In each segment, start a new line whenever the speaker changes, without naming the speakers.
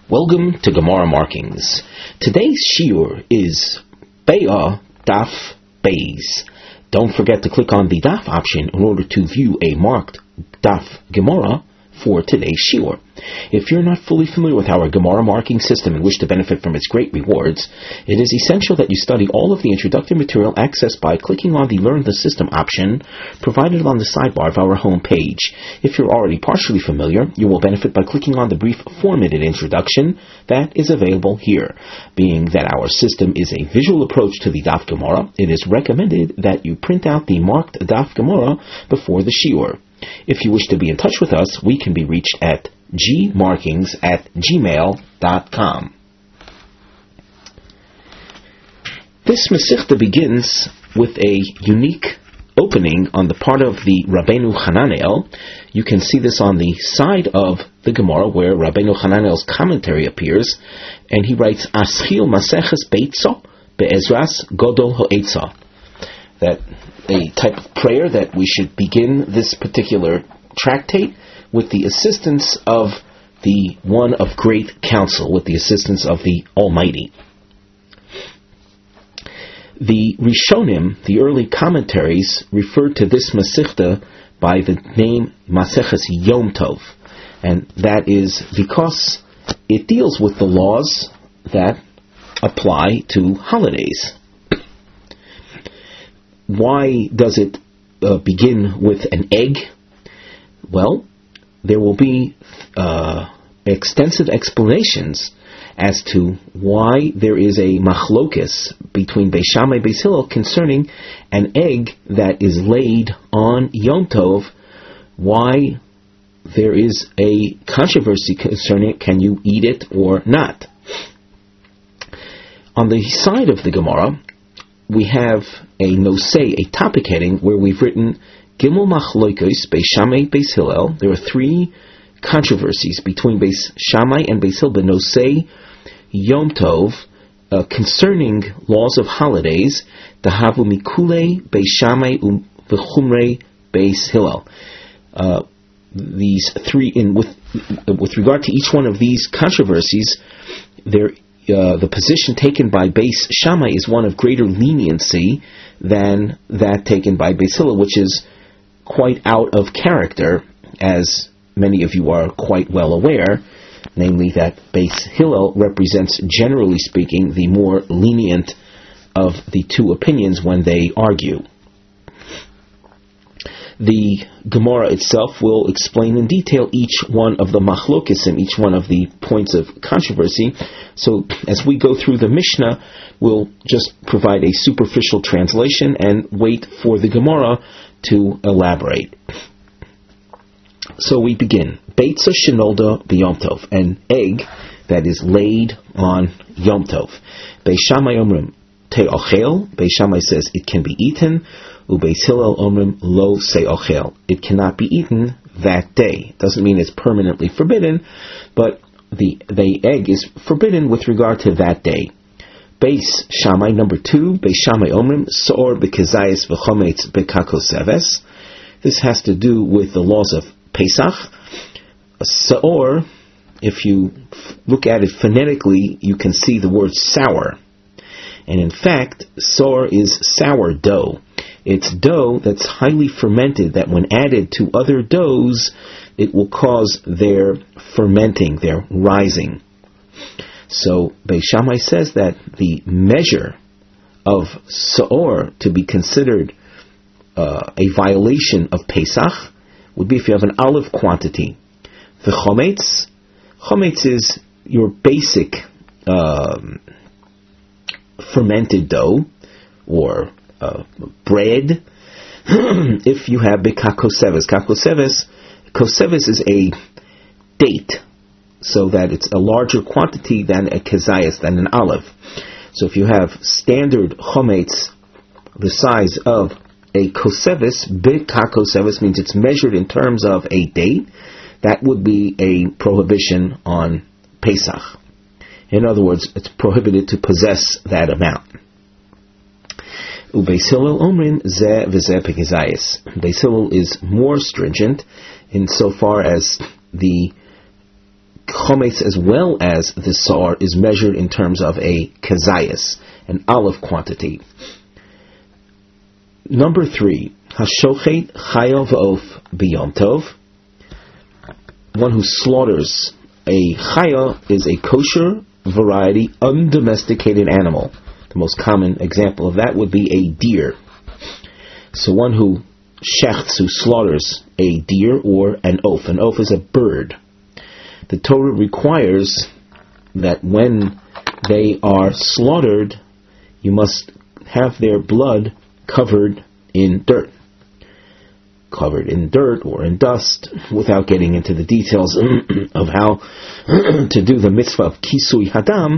Welcome to Gemara Markings. Today's shiur is Be'ah Daf Beis. Don't forget to click on the Daf option in order to view a marked Daf Gemara for today's shiur. If you're not fully familiar with our Gemara marking system and wish to benefit from its great rewards, it is essential that you study all of the introductory material accessed by clicking on the Learn the System option provided on the sidebar of our home page. If you're already partially familiar, you will benefit by clicking on the brief 4-minute introduction that is available here. Being that our system is a visual approach to the Daf Gemara, it is recommended that you print out the marked Daf Gemara before the shiur. If you wish to be in touch with us, we can be reached at gmarkings@gmail.com. This Masechta begins with a unique opening on the part of the Rabbeinu Hananel. You can see this on the side of the Gemara where Rabbeinu Hananel's commentary appears, and he writes, Aschil Maseches Beitzo Be'ezras Godol Ho'etza. That a type of prayer that we should begin this particular tractate with the assistance of the one of great counsel, with the assistance of the Almighty. The Rishonim, the early commentaries, referred to this Masechta by the name Maseches Yom Tov, and that is because it deals with the laws that apply to holidays. Why does it begin with an egg? Well, there will be extensive explanations as to why there is a machlokes between Beis Shammai and Beis Hillel concerning an egg that is laid on Yom Tov, why there is a controversy concerning it, can you eat it or not? On the side of the Gemara, we have a nosei, a topic heading, where we've written Gimel Machlokes Beis Shammai Beis Hillel. There are 3 controversies between Beis Shammai and Beis Hillel, Nosei Yom Tov, concerning laws of holidays. Dahavu Mikule Beis Shammai V'chumrei Beis Hillel. These 3, with regard to each one of these controversies, the position taken by Beis Shammai is one of greater leniency than that taken by Beis Hillel, which is quite out of character, as many of you are quite well aware, namely that Beis Hillel represents, generally speaking, the more lenient of the 2 opinions when they argue. The Gemara itself will explain in detail each one of the machlokesim, each one of the points of controversy. So as we go through the Mishnah, we'll just provide a superficial translation and wait for the Gemara to elaborate. So we begin. Beitza shenolda b'Yom Tov, an egg that is laid on Yom Tov. Beis Shammai omrim te'ochel. Beis Shammai says it can be eaten. Ubeis Hillel omrim lo se'ochel. It cannot be eaten that day. Doesn't mean it's permanently forbidden, but the egg is forbidden with regard to that day. Beis Shammai number 2. Beis Shammai omrim so'or b'kezayis v'chometz b'kakoseves. This has to do with the laws of Pesach. So'or, if you look at it phonetically, you can see the word sour. And in fact, so'or is sourdough. It's dough that's highly fermented, that when added to other doughs, it will cause their fermenting, their rising. So Beis Shammai says that the measure of so'or to be considered a violation of Pesach would be if you have an olive quantity. The chometz is your basic fermented dough, or bread. If you have bekakoseves, koseves is a date, so that it's a larger quantity than a kezayis, than an olive. So if you have standard chometz, the size of a koseves, bekakoseves means it's measured in terms of a date, that would be a prohibition on Pesach. In other words, it's prohibited to possess that amount. Beis Hillel omrin zeh v'zeh pekizayis. Beis Hillel is more stringent insofar as the chometz as well as the sar is measured in terms of a kazayas, an olive quantity. Number 3, hashochet chaya v'of b'yom tov. One who slaughters a chaya is a kosher variety, undomesticated animal. The most common example of that would be a deer. So one who shechts, who slaughters a deer or an oaf. An oaf is a bird. The Torah requires that when they are slaughtered, you must have their blood covered in dirt. Covered in dirt or in dust, without getting into the details of how to do the mitzvah of kisui hadam.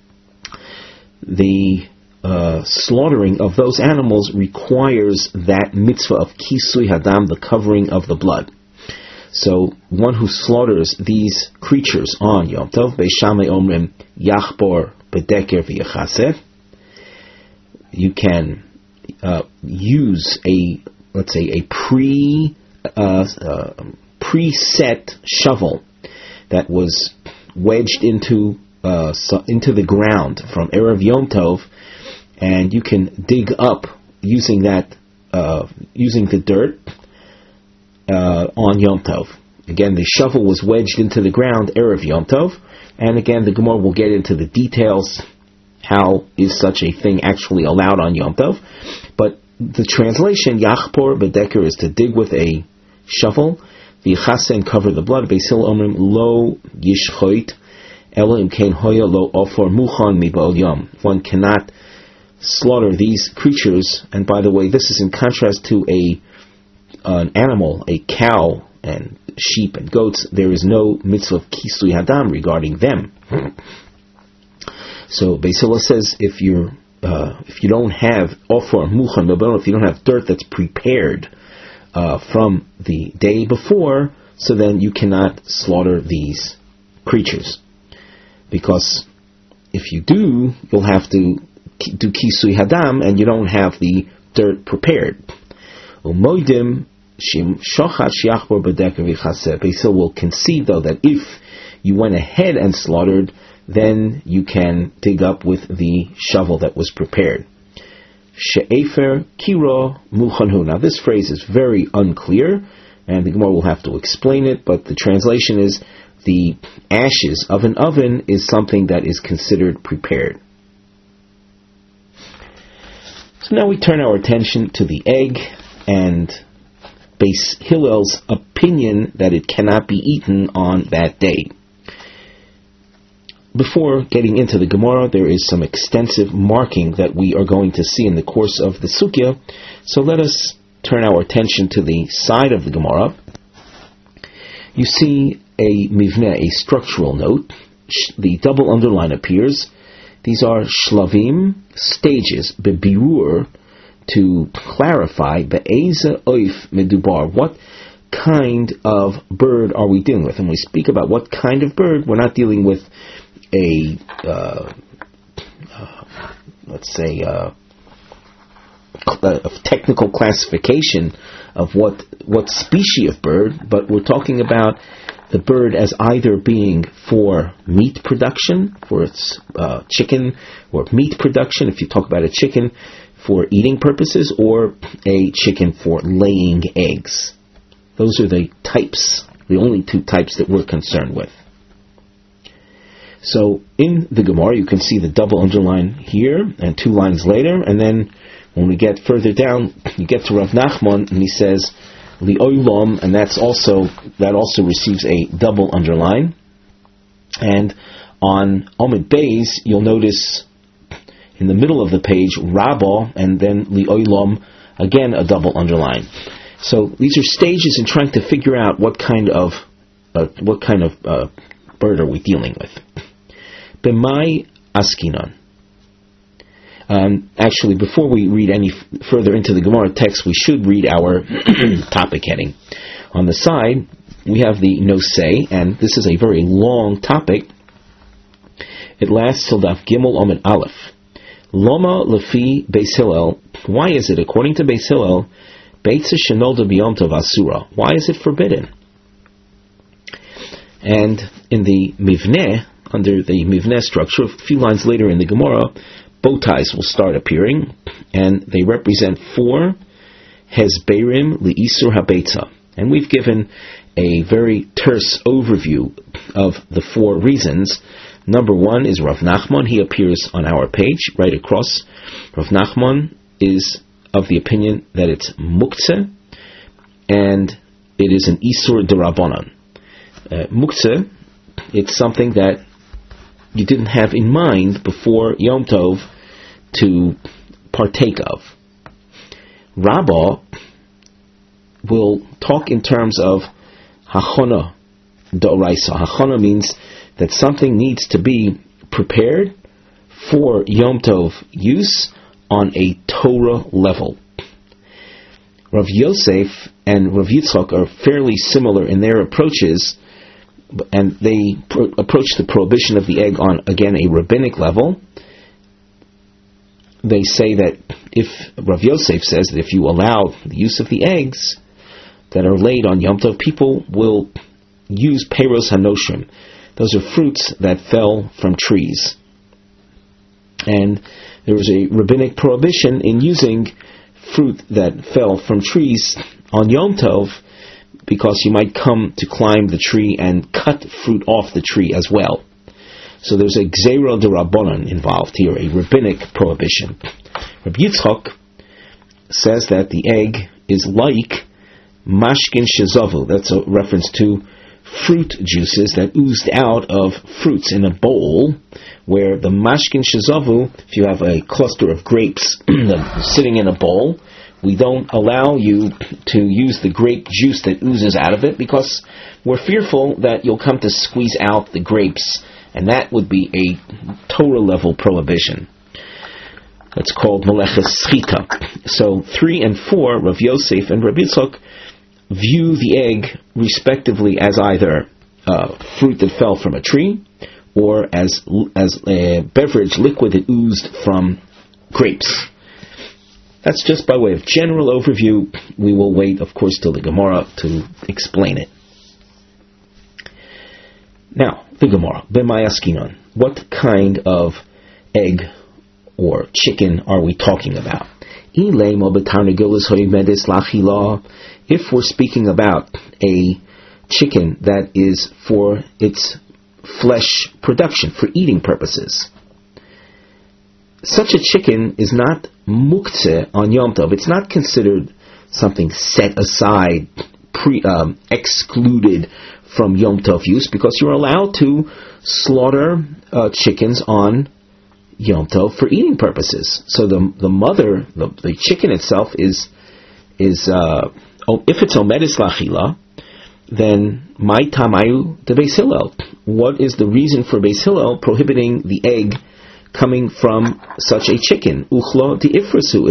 The slaughtering of those animals requires that mitzvah of kisui hadam, the covering of the blood. So one who slaughters these creatures on Yom Tov, Beis Shammai omrim yachbor bedeker v'yachaseh. You can use let's say a preset shovel that was wedged into the ground from Erev Yom Tov, and you can dig up using the dirt on Yom Tov. Again, the shovel was wedged into the ground Erev Yom Tov, and again the Gemara will get into the details. How is such a thing actually allowed on Yom Tov? But the translation, Yachpor Bedeker, is to dig with a shovel, V'chase, and cover the blood. Beis Hillel omrim lo yishchoit, ela imkein hoya lo ofor muchan miba'ol yom. One cannot slaughter these creatures, and by the way, this is in contrast to an animal, a cow, and sheep and goats. There is no mitzvah of kisui hadam regarding them. So Beis Hillel says if you don't have ofor muchan miba'ol, if you don't have dirt that's prepared from the day before, so then you cannot slaughter these creatures, because if you do, you'll have to do kisui hadam, and you don't have the dirt prepared. Umoidim shim shochat shiachbor bedeker v'chaseh. Beis Hillel will concede, though, that if you went ahead and slaughtered, then you can dig up with the shovel that was prepared. She'efer kiro muchanhu. Now this phrase is very unclear, and the Gemara will have to explain it, but the translation is the ashes of an oven is something that is considered prepared. So now we turn our attention to the egg and Beis Hillel's opinion that it cannot be eaten on that day. Before getting into the Gemara, there is some extensive marking that we are going to see in the course of the Sugya. So let us turn our attention to the side of the Gemara. You see a mivneh, a structural note. The double underline appears. These are shlavim, stages, bebirur, to clarify, be'eza oif medubar, what kind of bird are we dealing with? And we speak about what kind of bird, we're not dealing with a technical classification of what species of bird, but we're talking about the bird as either being for meat production, for its chicken or meat production, if you talk about a chicken for eating purposes, or a chicken for laying eggs. Those are the types, the only two types that we're concerned with. So in the Gemara, you can see the double underline here, and two lines later, and then when we get further down, you get to Rav Nachman, and he says, Li'olam, and that also receives a double underline. And on Omid Beis, you'll notice in the middle of the page, Rabbah, and then Li'olam, again a double underline. So these are stages in trying to figure out what kind of bird are we dealing with. B'mai askinon. Actually, before we read any further into the Gemara text, we should read our topic heading. On the side, we have the nosei, and this is a very long topic. It lasts till Daf Gimel Amud Aleph. Loma lefi Beis Hillel. Why is it, according to Beis Hillel, Beitza shenolda b'yom tov asura? Why is it forbidden? And in the Mivneh, under the Mivneh structure, a few lines later in the Gemara, bow ties will start appearing, and they represent 4 Hezberim Li'isur HaBeitza. And we've given a very terse overview of the 4 reasons. Number 1 is Rav Nachman. He appears on our page, right across. Rav Nachman is of the opinion that it's Muktzeh, and it is an Isur D'Rabbanan. Muktzeh, it's something that you didn't have in mind before Yom Tov to partake of. Rabbah will talk in terms of Hachana D'Oraisa. Hachana means that something needs to be prepared for Yom Tov use on a Torah level. Rav Yosef and Rav Yitzchak are fairly similar in their approaches, and they approach the prohibition of the egg on, again, a rabbinic level. They say that if Rav Yosef says that if you allow the use of the eggs that are laid on Yom Tov, people will use Peiros Hanoshrim. Those are fruits that fell from trees. And there was a rabbinic prohibition in using fruit that fell from trees on Yom Tov, because you might come to climb the tree and cut fruit off the tree as well. So there's a Gzeira D'Rabbanan involved here, a rabbinic prohibition. Rabbi Yitzchak says that the egg is like Mashkin Shezavu. That's a reference to fruit juices that oozed out of fruits in a bowl, where the Mashkin Shezavu, if you have a cluster of grapes sitting in a bowl, we don't allow you to use the grape juice that oozes out of it, because we're fearful that you'll come to squeeze out the grapes, and that would be a Torah level prohibition. It's called Meleches Schita. So 3 and 4, Rav Yosef and Rav Yitzchak, view the egg respectively as either fruit that fell from a tree, or as a beverage, liquid that oozed from grapes. That's just by way of general overview. We will wait, of course, till the Gemara to explain it. Now, the Gemara, B'mayaskinon. What kind of egg or chicken are we talking about? If we're speaking about a chicken that is for its flesh production, for eating purposes, such a chicken is not muktzeh on Yom Tov. It's not considered something set aside, excluded from Yom Tov use, because you're allowed to slaughter chickens on Yom Tov for eating purposes. So the mother, the chicken itself is if it's omedis lachila, then my tamayu de Beis Hillel. What is the reason for Beis Hillel prohibiting the egg coming from such a chicken? Uchlo di ifrasu.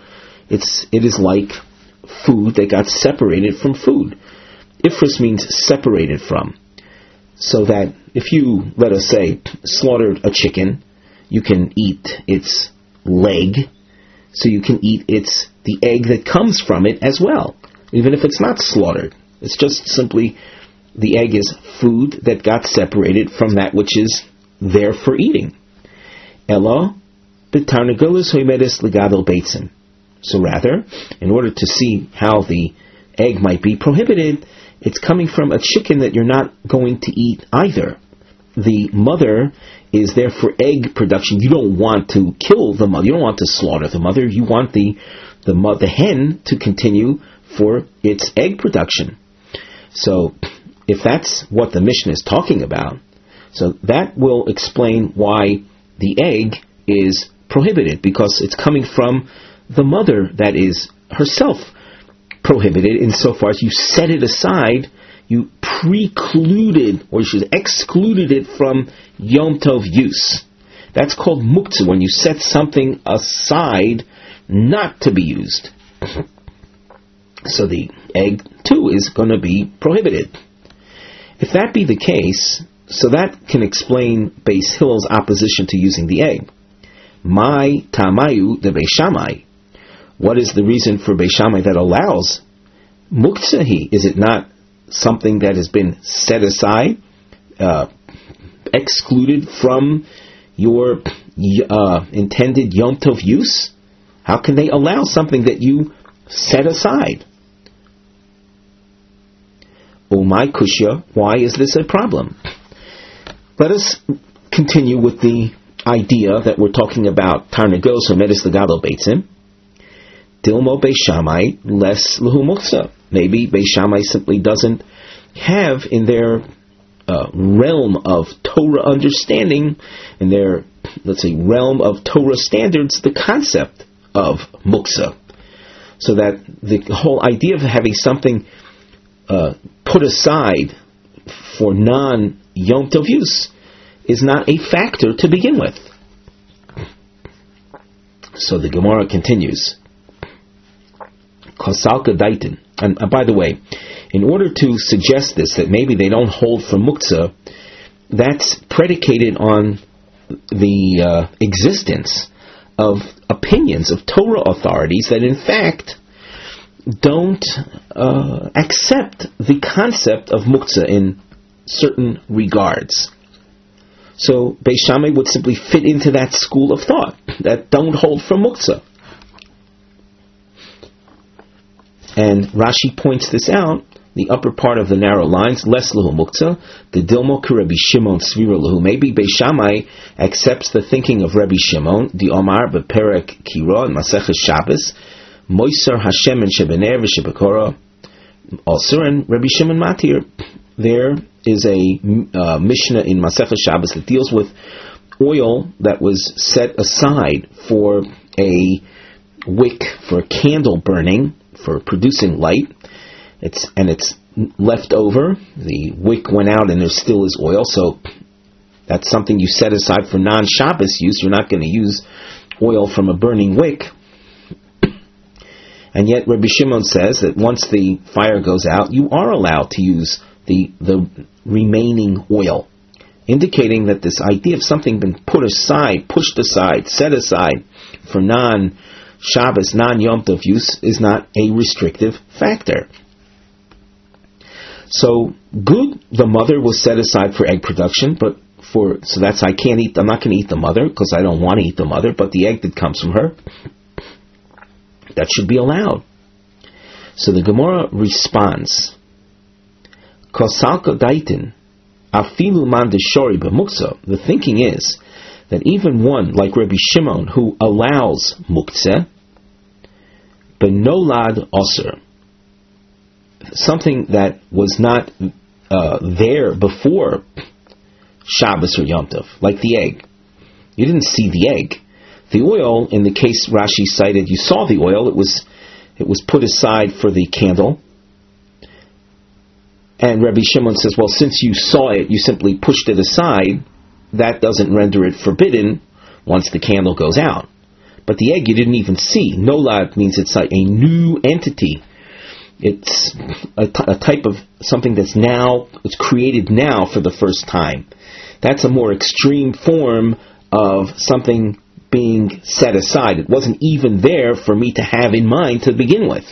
It is like food that got separated from food. Ifras means separated from. So that if you, let us say, slaughtered a chicken, you can eat its leg, so you can eat the egg that comes from it as well, even if it's not slaughtered. It's just simply the egg is food that got separated from that which is there for eating. Ella b'tarnagolos hoimedes legadol beitzim. So rather, in order to see how the egg might be prohibited, it's coming from a chicken that you're not going to eat either. The mother is there for egg production. You don't want to kill the mother. You don't want to slaughter the mother. You want the hen to continue for its egg production. So, if that's what the Mishnah is talking about, so that will explain why the egg is prohibited, because it's coming from the mother that is herself prohibited insofar as you set it aside, you precluded, or you should excluded it from Yom Tov use. That's called muktzah, when you set something aside not to be used. So the egg too is going to be prohibited. If that be the case, so that can explain Beis Hillel's opposition to using the egg. My tamayu de Beis Shammai. What is the reason for Beis Shammai that allows muktzah? Is it not something that has been set aside excluded from your intended Yom Tov use? How can they allow something that you set aside? Oh my kushya, why is this a problem? Let us continue with the idea that we're talking about Tarnagos or Medis Legadol Beitzim. Dilmo Beis Shammai less Lahu Muksa. Maybe Beis Shammai simply doesn't have in their realm of Torah understanding, in their, let's say, realm of Torah standards, the concept of Muksa. So that the whole idea of having something put aside for non-Yom Tov use is not a factor to begin with. So the Gemara continues. Kosalka Daitin. And by the way, in order to suggest this, that maybe they don't hold for Muktzah, that's predicated on the existence of opinions of Torah authorities that in fact don't accept the concept of Muktzah in certain regards. So Beis Shammai would simply fit into that school of thought that don't hold for Muktzah. And Rashi points this out, the upper part of the narrow lines, less lahu muktzah, the dilmo Rabbi Shimon svira lahu. Maybe Beis Shammai accepts the thinking of Rabbi Shimon, the Omar beperek kira and Maseches Shabbos, moiser Hashem and shebener v'shebekora. Also, and Rabbi Shimon Matir, there is a Mishnah in Maseches Shabbos that deals with oil that was set aside for a wick, for a candle burning, for producing light. It's left over. The wick went out and there still is oil, so that's something you set aside for non-Shabbos use. You're not going to use oil from a burning wick. And yet Rabbi Shimon says that once the fire goes out, you are allowed to use the remaining oil, indicating that this idea of something being put aside, pushed aside, set aside for non-Shabbos, non-Yom Tov use is not a restrictive factor. So good, the mother was set aside for egg production, but so that's I'm not going to eat the mother because I don't want to eat the mother, but the egg that comes from her, that should be allowed. So the Gemara responds, Kosalka daitin, afilu man deshori b'muktzah. The thinking is that even one like Rabbi Shimon who allows muktzah, benolad osir, something that was not there before Shabbos or Yom Tov, like the egg. You didn't see the egg. The oil, in the case Rashi cited, you saw the oil. It was put aside for the candle. And Rabbi Shimon says, well, since you saw it, you simply pushed it aside. That doesn't render it forbidden once the candle goes out. But the egg you didn't even see. Nolad means it's like a new entity. It's a type of something that's created now for the first time. That's a more extreme form of something being set aside. It wasn't even there for me to have in mind to begin with.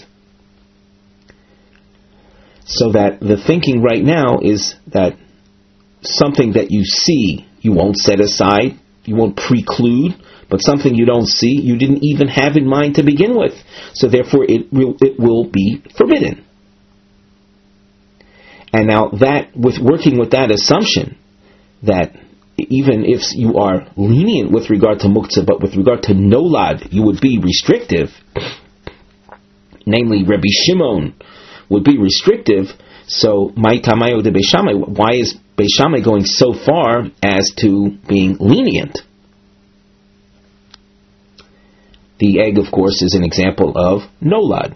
So that the thinking right now is that something that you see, you won't set aside, you won't preclude, but something you don't see, you didn't even have in mind to begin with. So therefore it will be forbidden. And now that, with working with that assumption, that even if you are lenient with regard to muktzah, but with regard to nolad, you would be restrictive, namely Rabbi Shimon would be restrictive, so Mai Tamayo de Beis Shammai, why is Beis Shammai going so far as to being lenient? The egg, of course, is an example of nolad.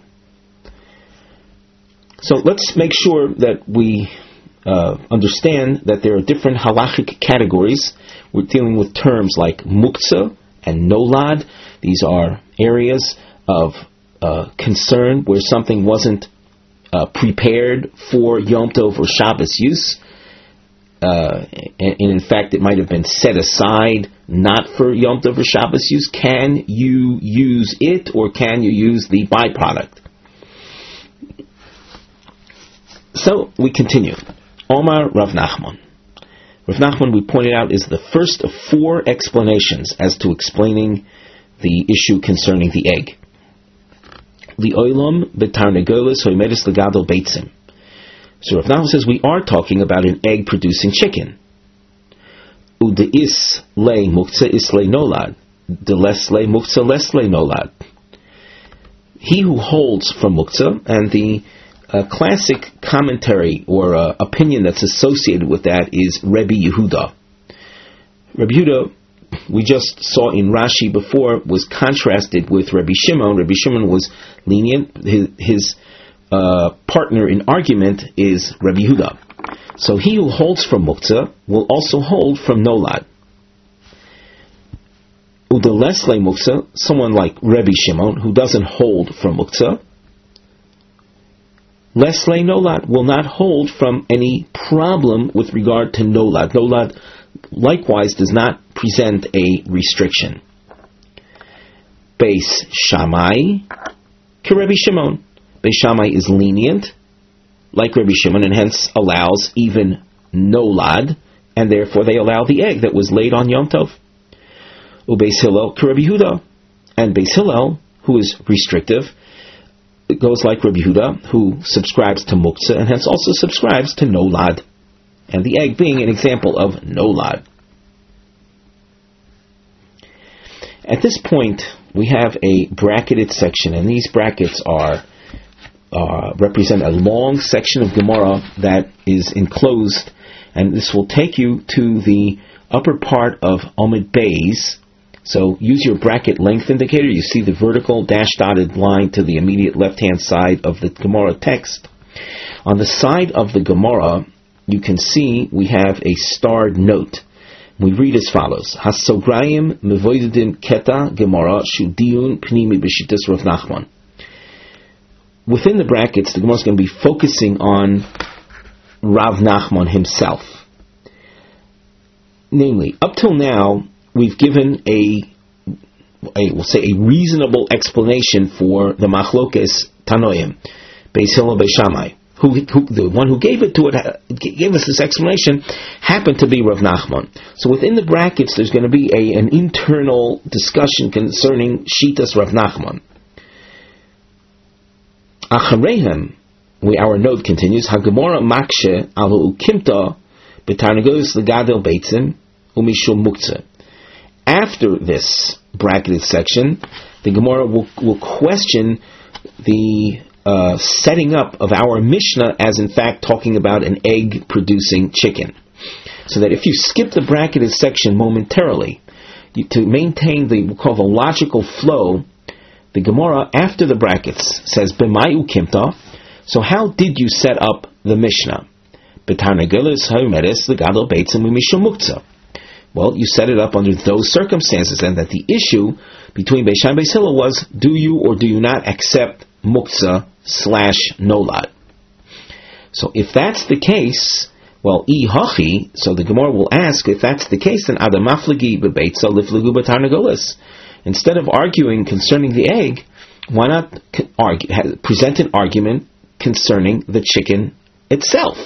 So let's make sure that we understand that there are different halachic categories. We're dealing with terms like muktzah and nolad. These are areas of concern where something wasn't prepared for Yom Tov or Shabbos use. And in fact, it might have been set aside not for Yom Tov or Shabbos use. Can you use it, or can you use the byproduct? So we continue. Omar Rav Nachman. Rav Nachman, we pointed out, is the first of 4 explanations as to explaining the issue concerning the egg. Li'olam b'tarnegolos hoimedes legadol beitzim. So Rav Nachman says we are talking about an egg-producing chicken. Udeis le muktzah is le nolad. De les le muktzah les le nolad. He who holds from muktzah, and the classic commentary or opinion that's associated with that is Rebbe Yehuda. Rebbe Yehuda, we just saw in Rashi before, was contrasted with Rebbe Shimon. Rebbe Shimon was lenient. His partner in argument is Rebbe Yehuda. So he who holds from muktzah will also hold from nolad. Udelesle muktzah, someone like Rebbe Shimon who doesn't hold from muktzah, lesle nolad, will not hold from any problem with regard to nolad. Nolad likewise does not present a restriction. Beis Shammai, Rebbe Shimon. Beis Shammai is lenient, like Rebbe Shimon, and hence allows even nolad, and therefore they allow the egg that was laid on Yom Tov. Ubeis Hillel, Rebbe Yehuda, and Beis Hillel, who is restrictive, it goes like Rebbe Yehuda, who subscribes to muktzah, and hence also subscribes to nolad, and the egg being an example of nolad. At this point, we have a bracketed section, and these brackets represent a long section of Gemara that is enclosed, and this will take you to the upper part of Amud Beis. So use your bracket length indicator. You see the vertical dash-dotted line to the immediate left-hand side of the Gemara text. On the side of the Gemara, you can see we have a starred note. We read as follows: Hasograyim mevoidim keta Gemara shudiyun pnimi b'shitas Rav Nachman. Within the brackets, the Gemara is going to be focusing on Rav Nachman himself. Namely, up till now, we've given we'll say a reasonable explanation for the Machlokes Tanoim, Beis Hillel, Beis Shammai. Who the one who gave gave us this explanation happened to be Rav Nachman. So within the brackets, there's going to be an internal discussion concerning Shitas Rav Nachman. Acharehem, our note continues, HaGemara makshe alu ukimta b'tarnegolos legadol beitzim umishum muktzah. After this bracketed section, the Gemara will question the setting up of our Mishnah as in fact talking about an egg-producing chicken. So that if you skip the bracketed section momentarily, to maintain we'll call the logical flow, the Gemara after the brackets says, B'mai ukimta, so how did you set up the Mishnah? B'tarnegolos ha'omedes legadol beitzim umishum muktzah. Well, you set it up under those circumstances, and that the issue between Beis Shammai and Beis Hillel was, do you or do you not accept muktzah / nolad? So if that's the case, well, hachi, so the Gemara will ask, if that's the case, then adamaflegi bebeitza liflegu b'tarnegolos. Instead of arguing concerning the egg, why not present an argument concerning the chicken itself?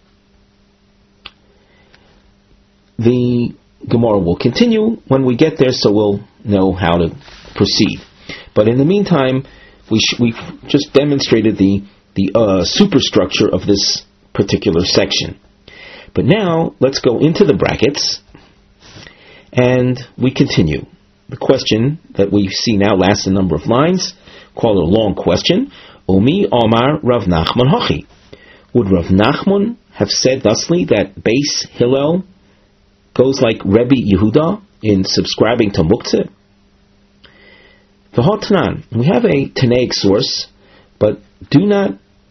The Gemara will continue when we get there, so we'll know how to proceed. But in the meantime, we've just demonstrated the superstructure of this particular section. But now, let's go into the brackets, and we continue. The question that we see now lasts a number of lines, call it a long question. Umi Omar Rav Nachman Hachi. Would Rav Nachman have said thusly that Beis Hillel goes like Rebbe Yehuda in subscribing to muktzah? The Tanan, we have a Tanaic source, but do not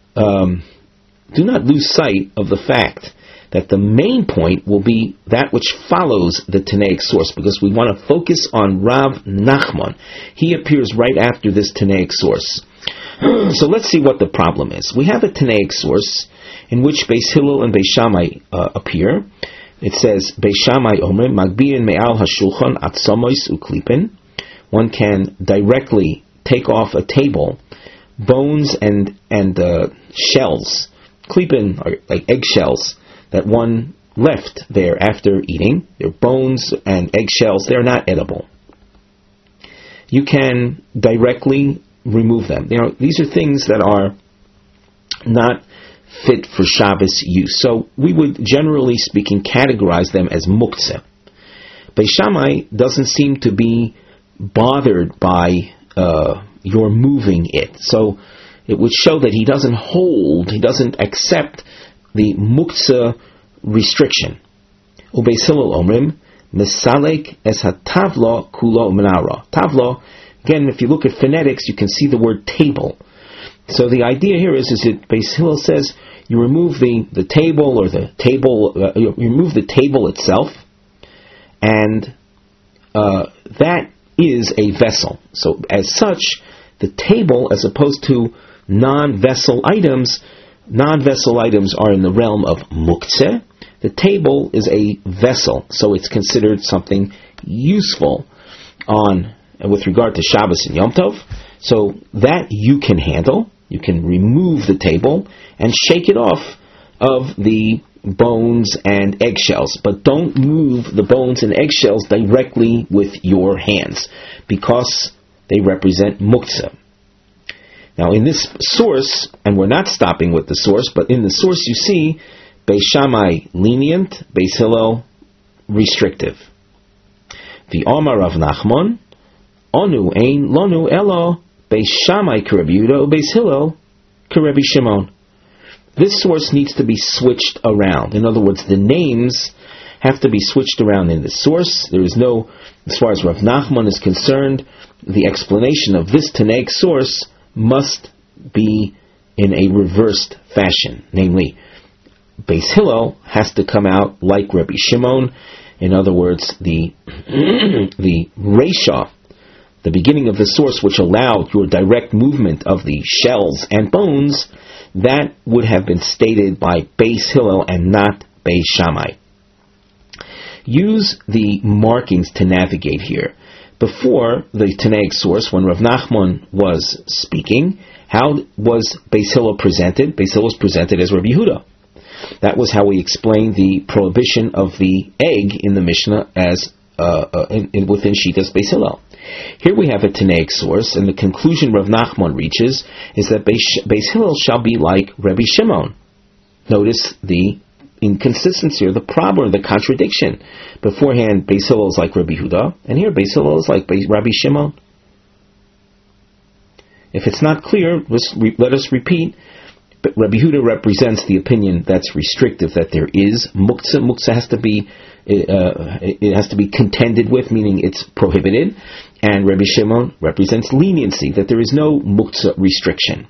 lose sight of the fact that the main point will be that which follows the Tanaic source, because we want to focus on Rav Nachman. He appears right after this Tanaic source. So let's see what the problem is. We have a Tanaic source in which Beis Hillel and Beis Shammai appear. It says, Beis Shammai Omer, Magbirin me'al hashulchan atzamois uklipin. One can directly take off a table bones and shells, klipin, are like eggshells, that one left there after eating, their bones and eggshells, they're not edible. You can directly remove them. These are things that are not fit for Shabbos use. So we would, generally speaking, categorize them as muktzeh. Beis Shammai doesn't seem to be bothered by your moving it. So it would show that he doesn't accept the muktzeh restriction. Ubeis Hillel omrim, misalek es hatavla kulo menara. Tavla, again, if you look at phonetics, you can see the word table. So the idea here is that Beis Hillel says you remove the table, or the table, you remove the table itself, and that is a vessel. So as such, the table, as opposed to non-vessel items are in the realm of muktzeh. The table is a vessel, so it's considered something useful with regard to Shabbos and Yom Tov. So that you can handle. You can remove the table and shake it off of the bones and eggshells, but don't move the bones and eggshells directly with your hands, because they represent muktzeh. Now in this source, and we're not stopping with the source, but in the source you see Beis Shammai lenient, Beis Hillel restrictive. The Omar Rav Nachman, Onu ein lonu elo Beis Shammai k'Rebbi Yehuda, Beis Hillel k'Rebbi Shimon. This source needs to be switched around. In other words, the names have to be switched around in the source. There is no, as far as Rav Nachman is concerned, the explanation of this Tanaic source must be in a reversed fashion. Namely, Beis Hillel has to come out like Rabbi Shimon. In other words, the Reisha, the beginning of the source, which allowed your direct movement of the shells and bones, that would have been stated by Beis Hillel and not Beis Shammai. Use the markings to navigate here. Before the Tanaic source, when Rav Nachman was speaking, how was Beis Hillel presented? Beis Hillel was presented as Rabbi Yehuda. That was how we explained the prohibition of the egg in the Mishnah as within Shitas Beis Hillel. Here we have a Tanaic source, and the conclusion Rav Nachman reaches is that Beis Hillel shall be like Rabbi Shimon. Notice the inconsistency, or the problem, the contradiction. Beforehand, Beis Hillel is like Rabbi Yehuda, and here Beis Hillel is like Rabbi Shimon. If it's not clear, let us repeat. But Rabbi Yehuda represents the opinion that's restrictive, that there is muktzeh. Muktzeh has to be it has to be contended with, meaning it's prohibited. And Rabbi Shimon represents leniency, that there is no muktzeh restriction.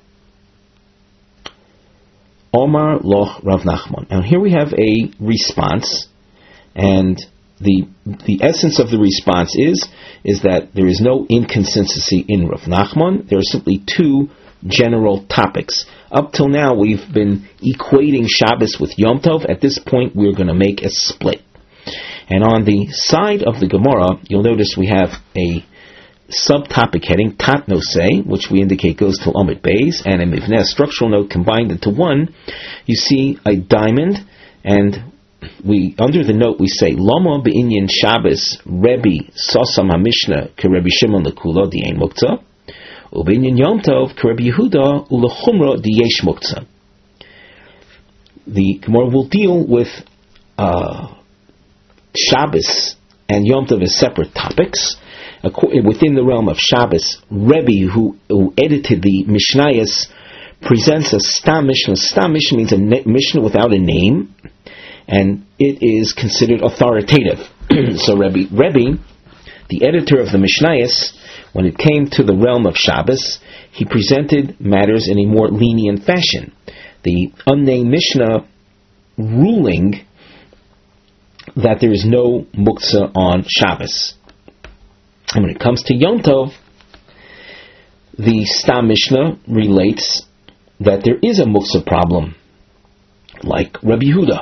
Omar loch Rav Nachman. Now here we have a response, and the essence of the response is that there is no inconsistency in Rav Nachman. There are simply two general topics. Up till now, we've been equating Shabbos with Yom Tov. At this point, we're going to make a split. And on the side of the Gemara, you'll notice we have a subtopic heading, Tat Nosei, which we indicate goes to Omid Beis, and a Mivneh, structural note combined into one. You see a diamond, and under the note we say, Lama be'inyan Shabbos Rebbe Sosam HaMishnah Kerebbi Shimon Lekulo Di'ein Muktzah, Ube'inyan Yom Tov Kerebbi Yehuda Ulechumra Di'yesh Muktzah. The Gemara will deal with Shabbos and Yom Tov as separate topics. Within the realm of Shabbos, Rebbe, who edited the Mishnayos, presents a Stam Mishnah. Stam Mishnah means a Mishnah without a name, and it is considered authoritative. So Rebbe, the editor of the Mishnayos, when it came to the realm of Shabbos, he presented matters in a more lenient fashion. The unnamed Mishnah ruling that there is no muktzah on Shabbos. And when it comes to Yom Tov, the Stam Mishnah relates that there is a muktzah problem, like Rabbi Yehuda.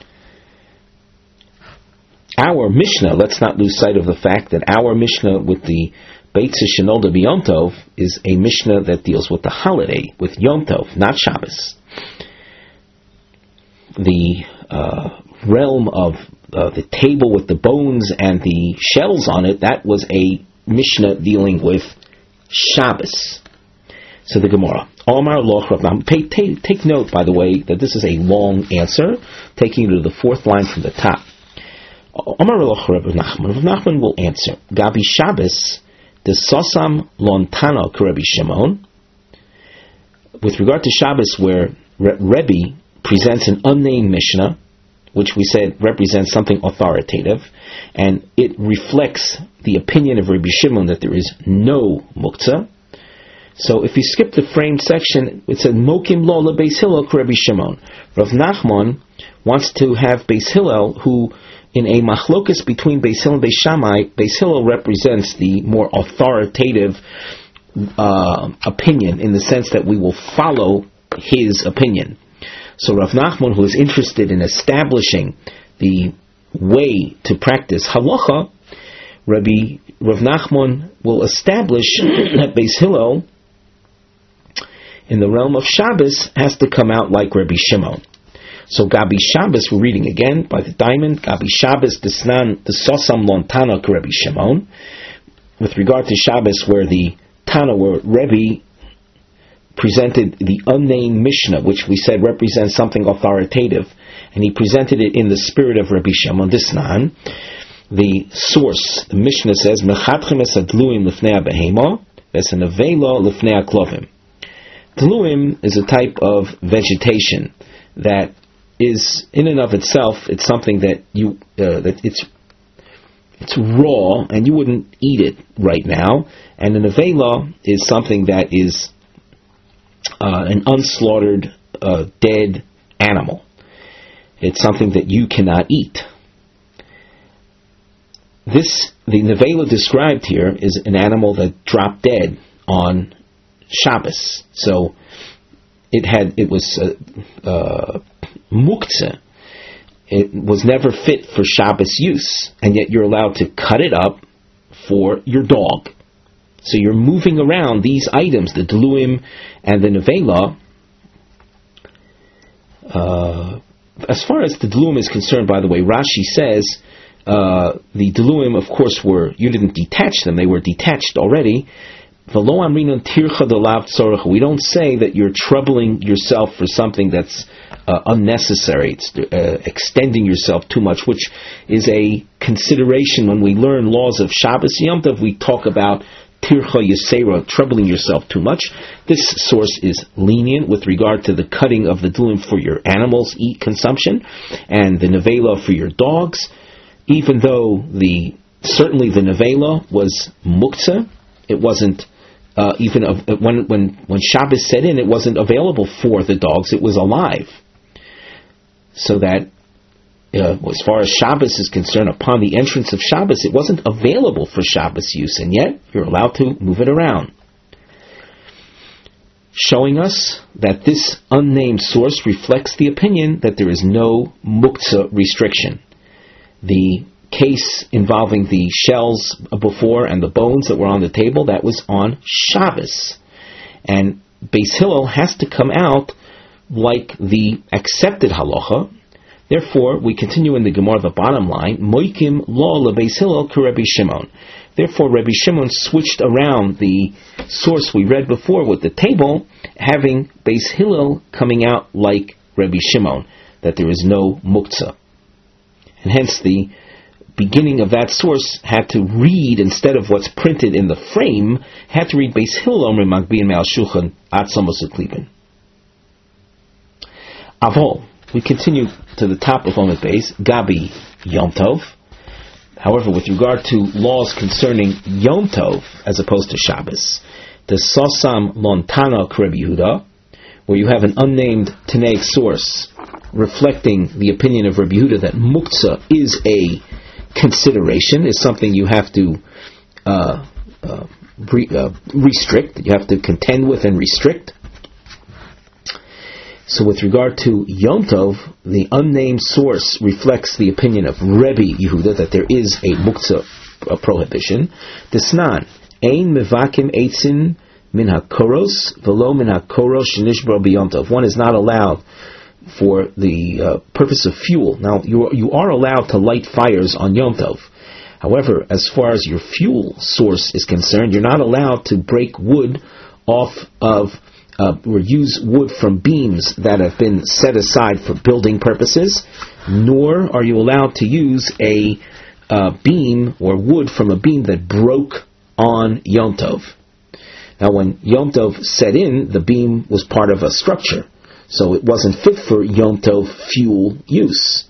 Our Mishnah, let's not lose sight of the fact that our Mishnah with the Beitzah Shenolda B'Yom Tov is a Mishnah that deals with the holiday, with Yom Tov, not Shabbos. The realm of the table with the bones and the shells on it, that was a Mishnah dealing with Shabbos. So the Gemara, Omar Loch Rav Nachman. Take note, by the way, that this is a long answer, taking you to the fourth line from the top. Omar Loch Rav Nachman. Rav Nachman will answer. Gabi Shabbos, the Sosam Lontano Rabbi Shimon. With regard to Shabbos, where Rebbe presents an unnamed Mishnah, which we said represents something authoritative, and it reflects the opinion of Rabbi Shimon that there is no muktzah. So if you skip the framed section, it says Mokim lo leBeis Hillel Rabbi Shimon. Rav Nachman wants to have Beis Hillel, who in a machlokas between Beis Hillel and Beis Shammai, Beis Hillel represents the more authoritative opinion, in the sense that we will follow his opinion. So Rav Nachman, who is interested in establishing the way to practice halacha, Rav Nachman will establish that Beis Hillel, in the realm of Shabbos, has to come out like Rabbi Shimon. So Gabi Shabbos, we're reading again by the diamond, Gabi Shabbos Desnan the Sosam Lontana Rabbi Shimon. With regard to Shabbos, where the Tana, where Rebbe presented the unnamed Mishnah, which we said represents something authoritative, and he presented it in the spirit of Rabbi Shimon Desnan. The source, the Mishnah says, Mechatchem es adluim lifnei behema, es nevela lifnei klovim. Dluim is a type of vegetation that is, in and of itself, it's something that that it's raw and you wouldn't eat it right now. And an nevela is something that is an unslaughtered, dead animal. It's something that you cannot eat. The nevela described here is an animal that dropped dead on Shabbos. So it was muktzah. It was never fit for Shabbos use, and yet you're allowed to cut it up for your dog. So you're moving around these items, the dluim and the nevela. As far as the dluim is concerned, by the way, Rashi says the dluim, of course, you didn't detach them; they were detached already. We don't say that you're troubling yourself for something that's unnecessary. It's extending yourself too much, which is a consideration when we learn laws of Shabbos Yom Tov. We talk about tircha yisera, troubling yourself too much. This source is lenient with regard to the cutting of the dluim for your animals' consumption, and the nevela for your dogs. Even though certainly the nevela was muktzah, it wasn't. Even when Shabbos set in, it wasn't available for the dogs. It was alive. So that, as far as Shabbos is concerned, upon the entrance of Shabbos, it wasn't available for Shabbos use, and yet you're allowed to move it around. Showing us that this unnamed source reflects the opinion that there is no muktzah restriction. The case involving the shells before and the bones that were on the table, that was on Shabbos. And Beis Hillel has to come out like the accepted halacha. Therefore, we continue in the Gemara, the bottom line, Moikim lo leBeis Hillel k'Rebbi Shimon. Therefore, Rabbi Shimon switched around the source we read before with the table, having Beis Hillel coming out like Rabbi Shimon, that there is no muktzah. And hence the beginning of that source had to read, instead of what's printed in the frame, had to read Beis Hillel Omer Magbiin Me'al Shulchan Atzamos Uklibin. Avol, we continue to the top of Omer Beis, Gabi Yom Tov. However, with regard to laws concerning Yom Tov as opposed to Shabbos, the Sosam Lontana Rabbi Yehuda, where you have an unnamed Tanaic source reflecting the opinion of Rabbi Yehuda that muktzah is a consideration, is something you have to restrict, you have to contend with and restrict. So with regard to Yom Tov, the unnamed source reflects the opinion of Rebbe Yehuda that there is a muktzah prohibition. Desnan, ein mevakim eitzin min hakoros velo min hakoros shenishbro b'Yom Tov. One is not allowed for the purpose of fuel. Now, you are allowed to light fires on Yom Tov. However, as far as your fuel source is concerned, you're not allowed to break wood off of or use wood from beams that have been set aside for building purposes, nor are you allowed to use a beam or wood from a beam that broke on Yom Tov. Now, when Yom Tov set in, the beam was part of a structure, so it wasn't fit for Yom Tov fuel use.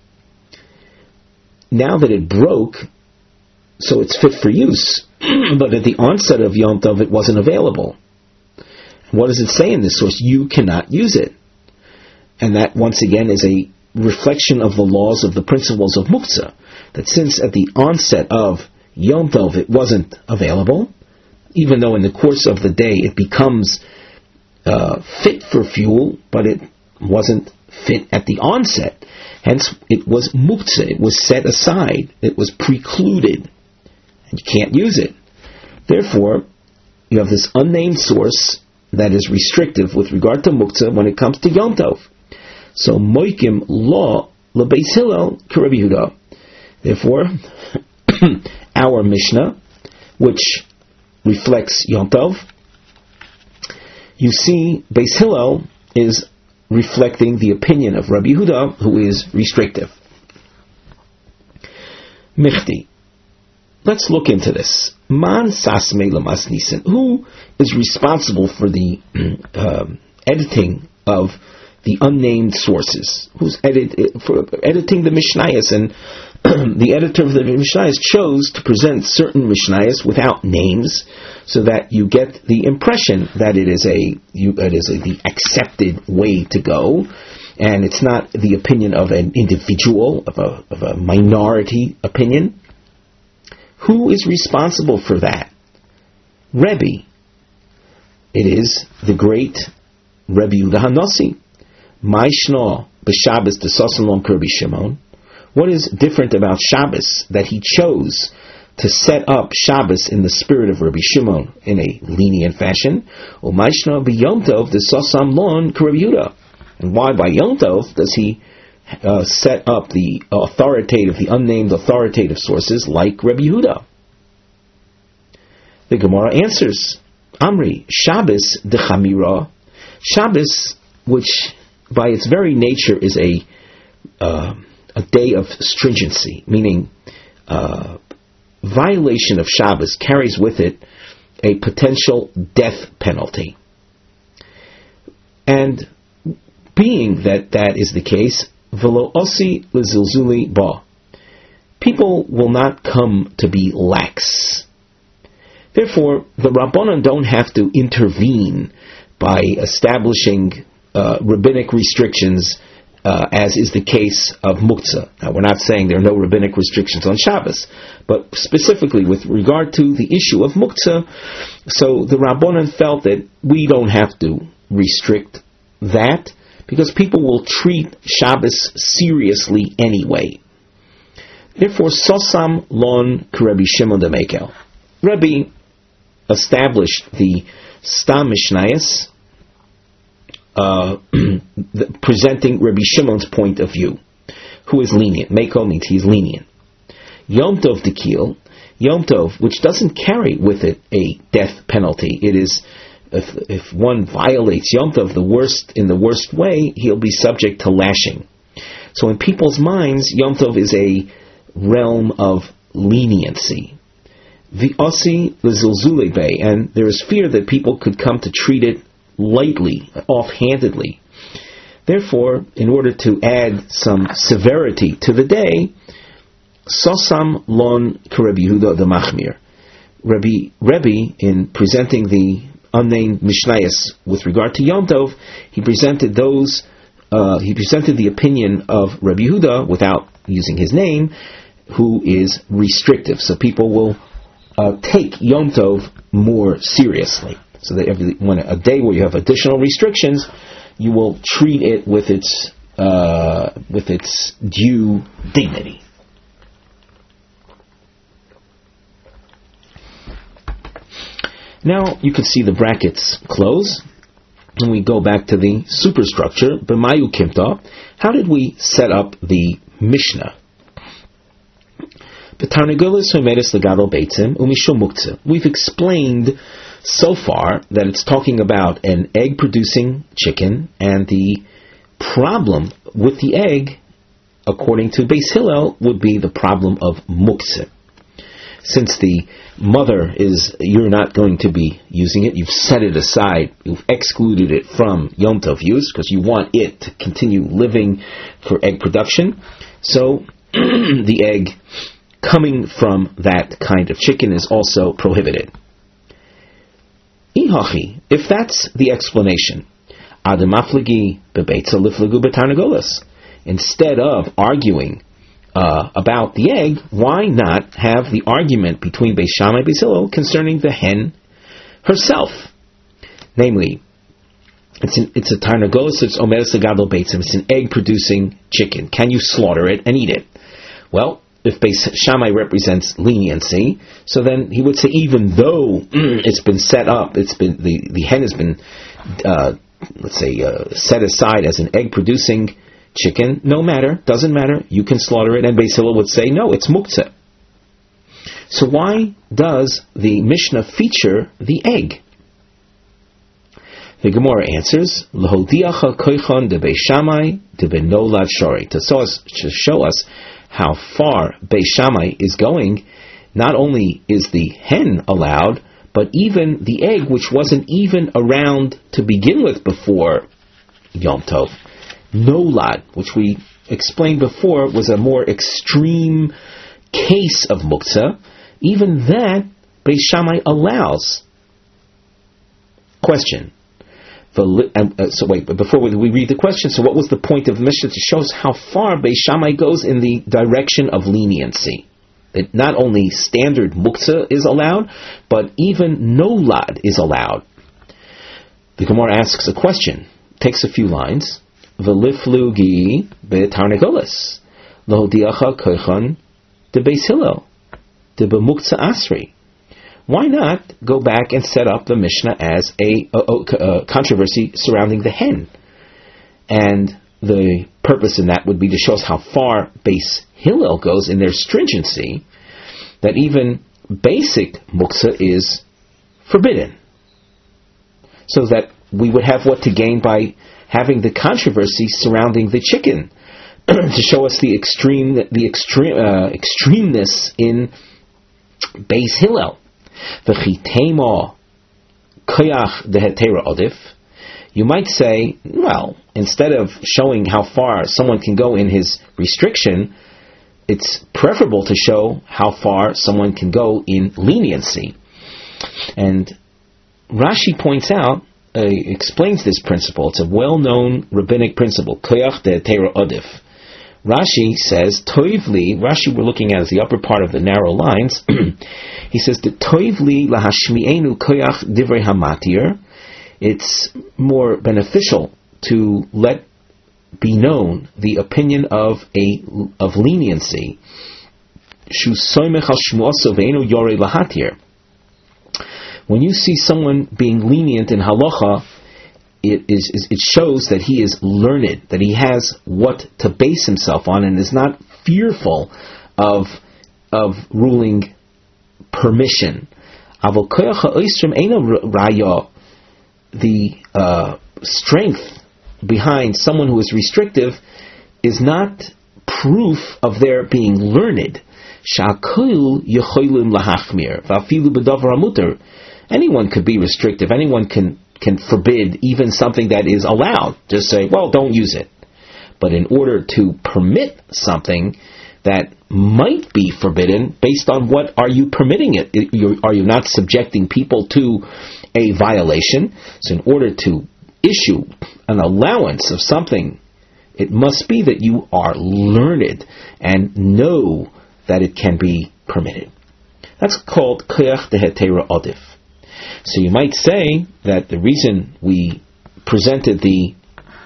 Now that it broke, so it's fit for use, but at the onset of Yom Tov it wasn't available. What does it say in this source? You cannot use it. And that, once again, is a reflection of the laws of the principles of Muktzah, that since at the onset of Yom Tov it wasn't available, even though in the course of the day it becomes fit for fuel, but it wasn't fit at the onset. Hence, it was Muktzah, it was set aside, it was precluded, and you can't use it. Therefore, you have this unnamed source that is restrictive with regard to Muktzah when it comes to Yom Tov. So, Moikim Law LeBeis Hillel K'Rabbi Yehuda. Therefore, our Mishnah, which reflects Yom Tov, you see, Beis Hillel is reflecting the opinion of Rabbi Yehuda, who is restrictive. Michti. Let's look into this. Man sasmei lamas nisan. Who is responsible for the editing of the unnamed sources? Who's for editing the Mishnayos? And the editor of the Mishnayos chose to present certain Mishnayos without names, so that you get the impression that it is the accepted way to go, and it's not the opinion of an individual, of a minority opinion. Who is responsible for that? Rebbe. It is the great Rebbe Yehuda HaNasi. Maishno b'Shabbos d'Sosan Lon K'Rabbi Shimon. What is different about Shabbos that he chose to set up Shabbos in the spirit of Rabbi Shimon in a lenient fashion? U'maishno b'Yom Tov d'Sosan Lon K'Rabbi Yehuda. And why by Yom Tov does he set up the unnamed authoritative sources like Rabbi Yehuda? The Gemara answers, Amri, Shabbos dechamira. Shabbos, which by its very nature is a day of stringency, meaning violation of Shabbos carries with it a potential death penalty. And being that is the case, v'lo osi l'zilzuli ba, people will not come to be lax. Therefore, the Rabbanan don't have to intervene by establishing rabbinic restrictions, as is the case of Muktzah. Now, we're not saying there are no rabbinic restrictions on Shabbos, but specifically with regard to the issue of Muktzah, so the Rabbanan felt that we don't have to restrict that, because people will treat Shabbos seriously anyway. Therefore, Sosam Lon K'Rabbi Shimon de Mekel. Rebbe established the Stam Mishnayos, presenting Rabbi Shimon's point of view, who is lenient. Mekel means he's lenient. Yom Tov Dekil, Yom Tov, which doesn't carry with it a death penalty. It is, if one violates Yom Tov in the worst way, he'll be subject to lashing. So in people's minds, Yom Tov is a realm of leniency. V'osi l'zilzulei bei, and there is fear that people could come to treat it lightly, offhandedly. Therefore, in order to add some severity to the day, Sosam Lon K'Rabbi Yehuda the Machmir. Rebbe, in presenting the unnamed Mishnayos with regard to Yom Tov, he presented the opinion of Rabbi Yehuda without using his name, who is restrictive. So people will take Yom Tov more seriously. So that when a day where you have additional restrictions, you will treat it with its due dignity. Now you can see the brackets close. and we go back to the superstructure, b'mayu kimta, how did we set up the Mishnah? We've explained so far that it's talking about an egg-producing chicken, and the problem with the egg, according to Beis Hillel, would be the problem of muktzeh. Since the mother you're not going to be using it, you've set it aside, you've excluded it from Yom Tov use, because you want it to continue living for egg production. So, the egg coming from that kind of chicken is also prohibited. Ihachi, if that's the explanation, adamafligi bebeitza liflagu betarnagolas. Instead of arguing about the egg, why not have the argument between Beis Shammai and Beis Hillel concerning the hen herself? Namely, it's a tarnagolas, it's omeres legadol beitzim, it's an egg-producing chicken. Can you slaughter it and eat it? Well, if Beis Shammai represents leniency, so then he would say, even though it's been set up, the hen has been, set aside as an egg-producing chicken, no matter, doesn't matter, you can slaughter it, and Beis Hillel would say, no, it's muktzeh. So why does the Mishnah feature the egg? The Gemara answers, L'hodiacha koichon de Beis Shammai de benolad shori, to show us how far Beis Shammai is going. Not only is the hen allowed, but even the egg, which wasn't even around to begin with before Yom Tov, Nolad, which we explained before was a more extreme case of muktzah, even that Beis Shammai allows. Question. But before we read the question, so what was the point of the Mishnah? To show us how far Beis Shammai goes in the direction of leniency. That not only standard muktzah is allowed, but even nolad is allowed. The Gemara asks a question, takes a few lines. V'liflugi be'tarnagolas l'hodiacha koichan de Beis Hillel de b'muktzah asri. Why not go back and set up the Mishnah as a controversy surrounding the hen? And the purpose in that would be to show us how far Beis Hillel goes in their stringency, that even basic muktzah is forbidden. So that we would have what to gain by having the controversy surrounding the chicken, to show us the extremeness in Beis Hillel. You might say, well, instead of showing how far someone can go in his restriction, it's preferable to show how far someone can go in leniency. And Rashi points out, explains this principle. It's a well-known rabbinic principle, koyach de teira odif. Rashi says, toivli, Rashi we're looking at is the upper part of the narrow lines. He says, toivli lahashmi'enu koyach divrei hamatir. It's more beneficial to let be known the opinion of leniency. Shu soymech al shmuaso ve'enu yorei lahatir. When you see someone being lenient in halacha, it shows that he is learned, that he has what to base himself on, and is not fearful of ruling permission. The strength behind someone who is restrictive is not proof of their being learned. Anyone could be restrictive. Anyone can forbid even something that is allowed. Just say, well, don't use it. But in order to permit something that might be forbidden, based on what are you permitting it? Are you not subjecting people to a violation? So in order to issue an allowance of something, it must be that you are learned and know that it can be permitted. That's called koyach dehetera odif. So you might say that the reason we presented the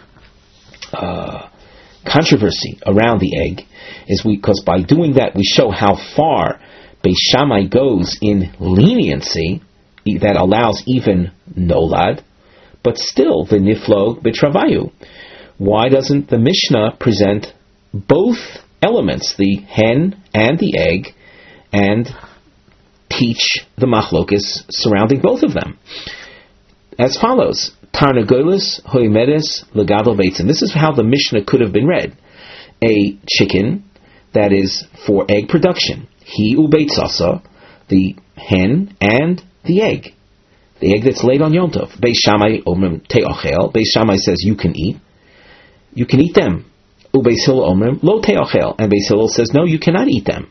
controversy around the egg is because by doing that we show how far Beis Shammai goes in leniency that allows even nolad, but still, v'niflog b'travayu. Why doesn't the Mishnah present both elements, the hen and the egg, and teach the machlokes surrounding both of them? As follows: Tarnagolis hoimedes legadol beitzim. This is how the Mishnah could have been read: a chicken that is for egg production. He ubeitzasa, the hen and the egg that's laid on Yom Tov. Beis Shammai omrim te'achel. Beis Shammai says you can eat them. Ubeis Hillel omrim lo te'achel, and Beis Hillel says no, you cannot eat them.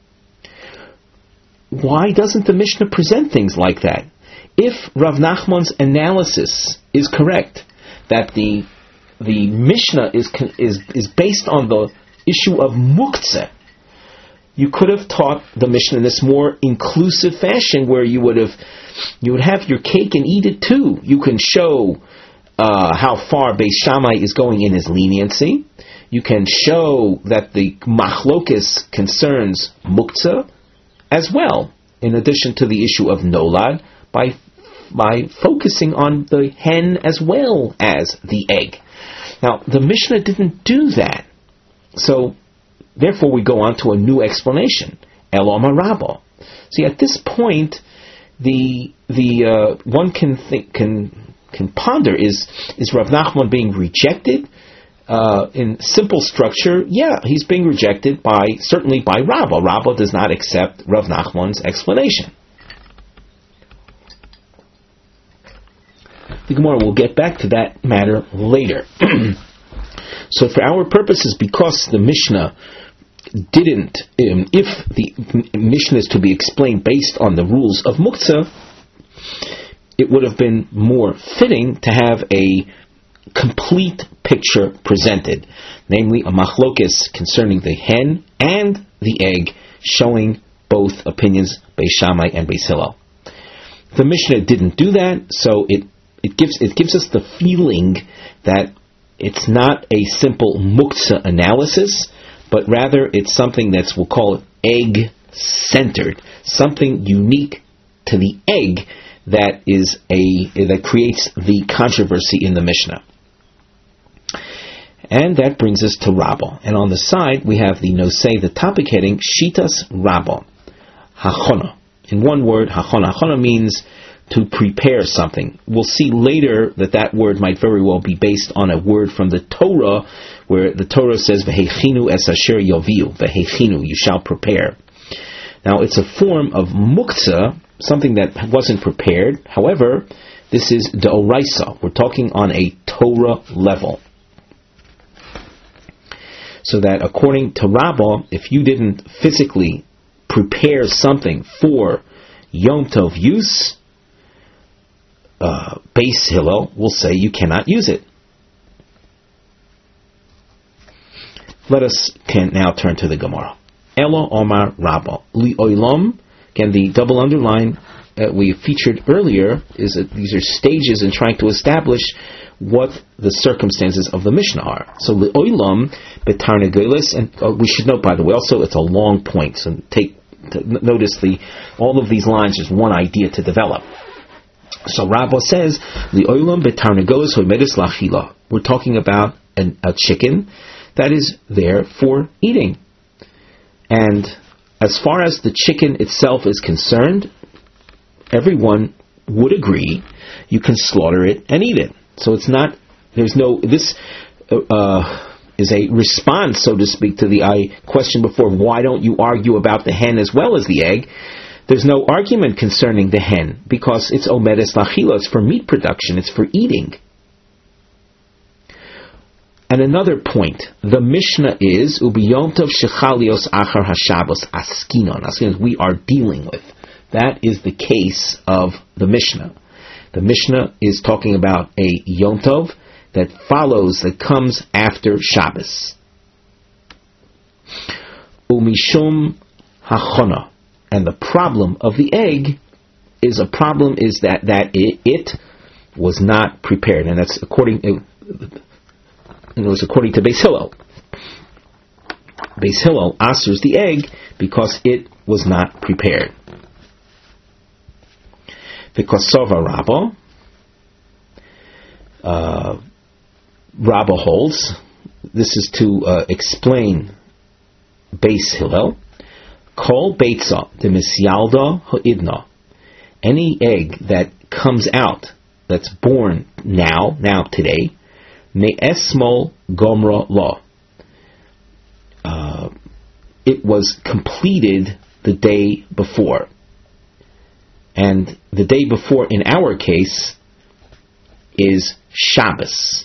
Why doesn't the Mishnah present things like that? If Rav Nachman's analysis is correct, that the Mishnah is based on the issue of muktzeh, you could have taught the Mishnah in this more inclusive fashion, where you would have your cake and eat it too. You can show how far Beis Shammai is going in his leniency. You can show that the machlokes concerns muktzeh as well, in addition to the issue of nolad, by focusing on the hen as well as the egg. Now, the Mishnah didn't do that, so therefore we go on to a new explanation. Eloma Rabba. See, at this point, the one can ponder: is Rav Nachman being rejected in simple structure? Yeah, he's being rejected certainly by Rabba. Rabba does not accept Rav Nachman's explanation. The Gemara will get back to that matter later. So for our purposes, because the Mishnah didn't, if the Mishnah is to be explained based on the rules of Muktzah, it would have been more fitting to have a complete picture presented, namely a machlokes concerning the hen and the egg, showing both opinions, Beis Shammai and Beis Hillel. The Mishnah didn't do that, so it gives us the feeling that it's not a simple muktzah analysis, but rather it's something that's, we'll call it egg-centered, something unique to the egg that creates the controversy in the Mishnah. And that brings us to Rabbah. And on the side we have the nosei, the topic heading, Shitas Rabbah, Hachona. In one word, Hachona. Hachona means to prepare something. We'll see later that word might very well be based on a word from the Torah, where the Torah says, V'hechinu es asher yoviu, V'hechinu, you shall prepare. Now, it's a form of muktzah, something that wasn't prepared. However, this is d'oraisa. We're talking on a Torah level. So that according to Rabbah, if you didn't physically prepare something for Yom Tov use, Beis Hillel will say you cannot use it. Let us now turn to the Gemara. Elo Omar Rabbah Li Olam. Again, the double underline we featured earlier is that these are stages in trying to establish what the circumstances of the Mishnah are. So Li Olam betarnagolis, and we should note, by the way, also it's a long point. So notice all of these lines is one idea to develop. So Rabbah says, Li'olam betarnagolos hoimedis lachila. We're talking about a chicken that is there for eating. And as far as the chicken itself is concerned, everyone would agree you can slaughter it and eat it. So this is a response, so to speak, to the question before, why don't you argue about the hen as well as the egg? There's no argument concerning the hen, because it's omedes lachila, it's for meat production, it's for eating. And another point, the Mishnah is, Ubiyom Tov shechalios achar hashabos askinon. Askinon, we are dealing with. That is the case of the Mishnah. The Mishnah is talking about a Yom Tov that comes after Shabbos. Umishum hachona. And the problem of the egg is that it was not prepared, and that's according to Beis Hillel. Beis Hillel asers the egg because it was not prepared. The Kosova Rabbah, Rabbah holds, this is to explain Beis Hillel, Kol Beitza de Misyalda Ha'idna, any egg that comes out, that's born now today, Me'esmol Gomra Law, it was completed the day before. And the day before, in our case, is Shabbos.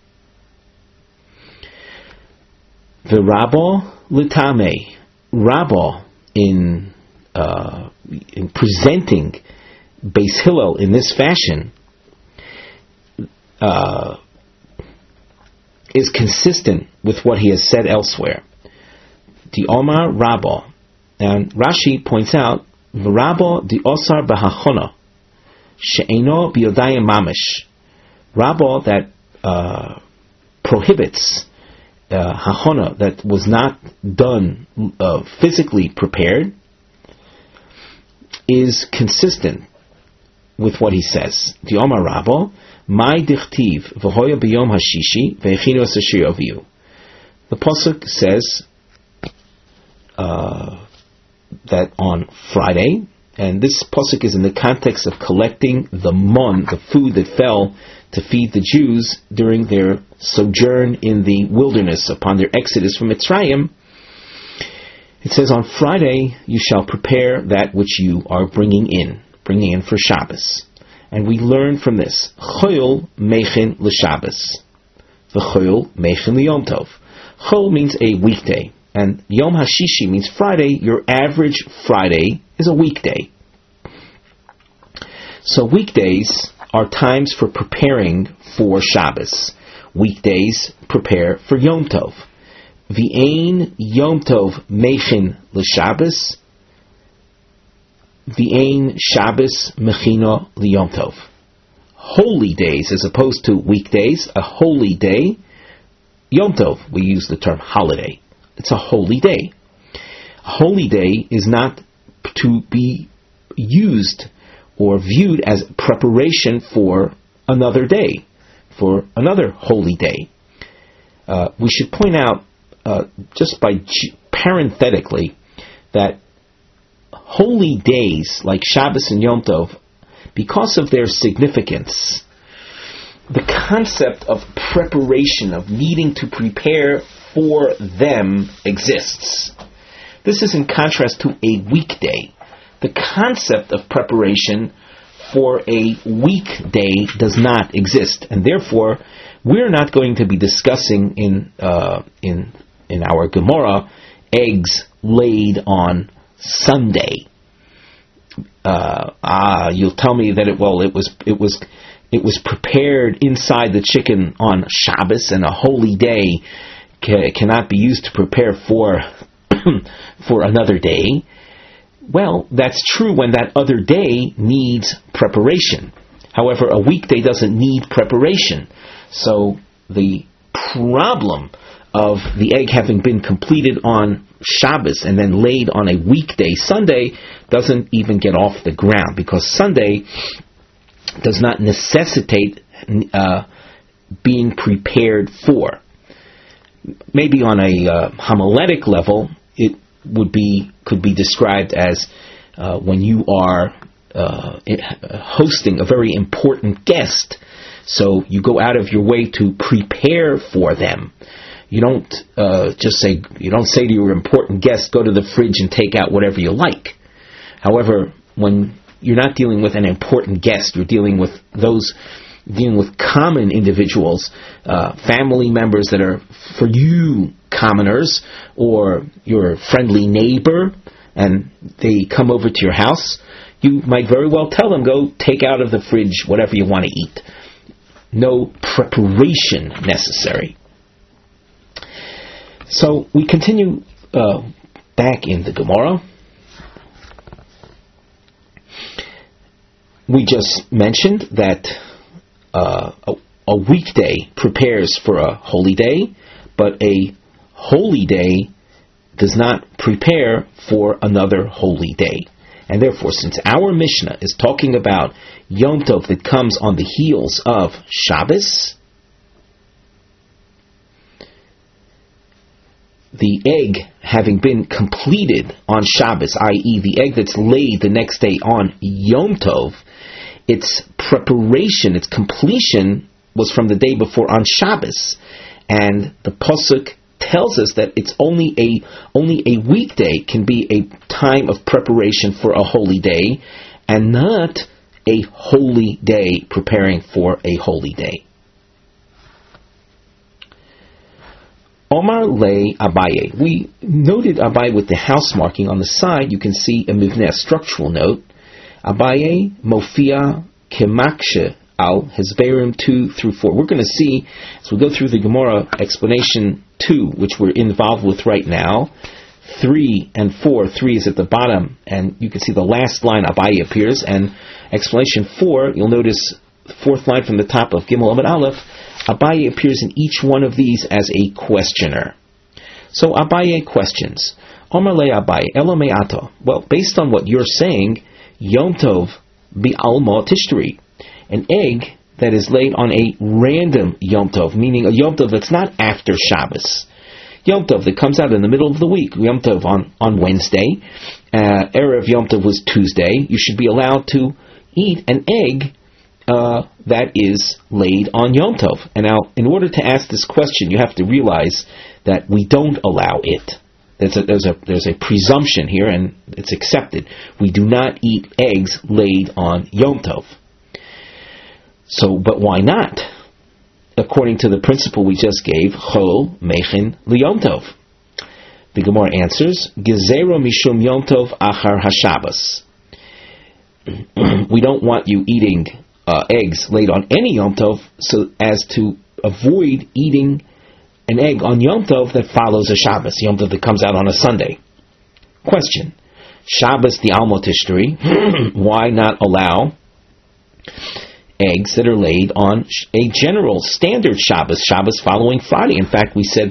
The Rabbah Litame, Rabbah in presenting Beis Hillel in this fashion is consistent with what he has said elsewhere. The Omar Rabbah, and Rashi points out, Rabbah the Osar Bahachona, She'eno Biyodayim Mamish, Rabbah that prohibits Hachona, that was not done physically prepared, is consistent with what he says. The Omar Rabbah, Mai Dichtiv V'hoya B'yom Hashishi V'echinu Asashir Aviyu. The pasuk says that on Friday, and this pasuk is in the context of collecting the mon, the food that fell to feed the Jews during their sojourn in the wilderness upon their exodus from Mitzrayim. It says, on Friday you shall prepare that which you are bringing in for Shabbos. And we learn from this, Choyol Mechin L'Shabbos, V'choyol Mechin L'Yom Tov. Chol means a weekday, and Yom HaShishi means Friday. Your average Friday is a weekday. So weekdays are times for preparing for Shabbos. Weekdays prepare for Yom Tov. V'ein Yom Tov Mechin L'Shabbos, V'ein Shabbos Mechina L'Yom Tov. Holy days, as opposed to weekdays, a holy day. Yom Tov, we use the term holiday. It's a holy day. A holy day is not to be used or viewed as preparation for another day, for another holy day. We should point out, just by parenthetically, that holy days like Shabbos and Yom Tov, because of their significance, the concept of preparation, of needing to prepare for them, exists. This is in contrast to a weekday. The concept of preparation for a weekday does not exist, and therefore we're not going to be discussing in our Gemara eggs laid on Sunday. You'll tell me that it was prepared inside the chicken on Shabbos, and a holy day cannot be used to prepare for for another day. Well, that's true when that other day needs preparation. However, a weekday doesn't need preparation. So the problem of the egg having been completed on Shabbos and then laid on a weekday, Sunday, doesn't even get off the ground, because Sunday does not necessitate being prepared for. Maybe on a homiletic level, it could be described as when you are hosting a very important guest, so you go out of your way to prepare for them. You don't say to your important guest, go to the fridge and take out whatever you like. However, when you're not dealing with an important guest, you're dealing with common individuals, family members that are, for you, commoners, or your friendly neighbor, and they come over to your house, you might very well tell them, go take out of the fridge whatever you want to eat. No preparation necessary. So we continue back in the Gemara. We just mentioned that a weekday prepares for a holy day, but a holy day does not prepare for another holy day. And therefore, since our Mishnah is talking about Yom Tov that comes on the heels of Shabbos, the egg having been completed on Shabbos, i.e. the egg that's laid the next day on Yom Tov, its preparation, its completion was from the day before on Shabbos. And the Pasuk tells us that it's only a weekday can be a time of preparation for a holy day, and not a holy day preparing for a holy day. Omar le Abaye. We noted Abaye with the house marking on the side. You can see a mivneh, structural note. Abaye mofia kemakshe al Hezberim 2 through 4. We're going to see, as we go through the Gemara explanation 2, which we're involved with right now, 3 and 4. 3 is at the bottom, and you can see the last line Abaye appears, and explanation 4, you'll notice the fourth line from the top of Gimel Amud Aleph, Abaye appears in each one of these as a questioner. So Abaye questions, Omar le Abaye, Elo me'ato. Well, based on what you're saying, Yom Tov bi'alma tishtari, an egg that is laid on a random Yom Tov, meaning a Yom Tov that's not after Shabbos. Yom Tov that comes out in the middle of the week, Yom Tov on Wednesday, Erev Yom Tov was Tuesday, you should be allowed to eat an egg that is laid on Yom Tov. And now, in order to ask this question, you have to realize that we don't allow it. There's a presumption here, and it's accepted. We do not eat eggs laid on Yom Tov. So, but why not? According to the principle we just gave, Chol Mechin Liyom Tov. The Gemara answers, Gezero Mishum Yom Tov Achar HaShabbos. We don't want you eating eggs laid on any Yom Tov, so as to avoid eating an egg on Yom Tov that follows a Shabbos, Yom Tov that comes out on a Sunday. Question: Shabbos the Almo Tishtari, why not allow eggs that are laid on a general standard Shabbos, Shabbos following Friday? In fact, we said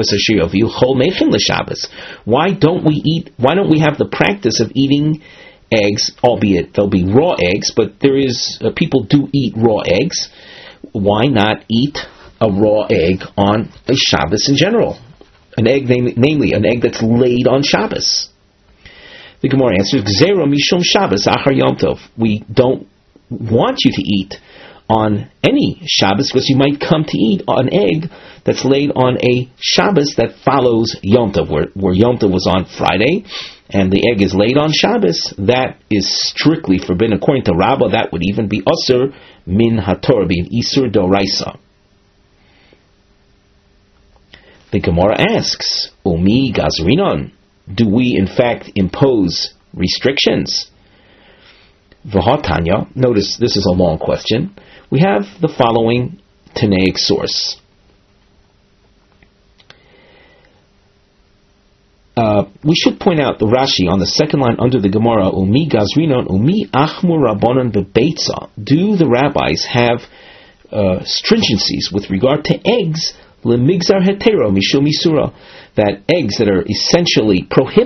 why don't we have the practice of eating eggs, albeit they'll be raw eggs, but there is people do eat raw eggs. Why not eat a raw egg on a Shabbos in general? An egg, namely an egg that's laid on Shabbos. The Gemara answers, Gzera mishum Shabbos achar Yom Tov. We don't want you to eat on any Shabbos because you might come to eat an egg that's laid on a Shabbos that follows Yom Tov, where Yom Tov was on Friday, and the egg is laid on Shabbos. That is strictly forbidden. According to Rabbah, that would even be Asur min HaTorah, be an Isur Doraisa. The Gemara asks, Umi Gazrinon, do we in fact impose restrictions? V'hatanya, notice this is a long question. We have the following Tanaic source. We should point out the Rashi on the second line under the Gemara, Umi Gazrinon, Umi Achmur Rabbanon Bebeitza. Do the rabbis have stringencies with regard to eggs? Lemigzar hetero mishum isura, that eggs that are essentially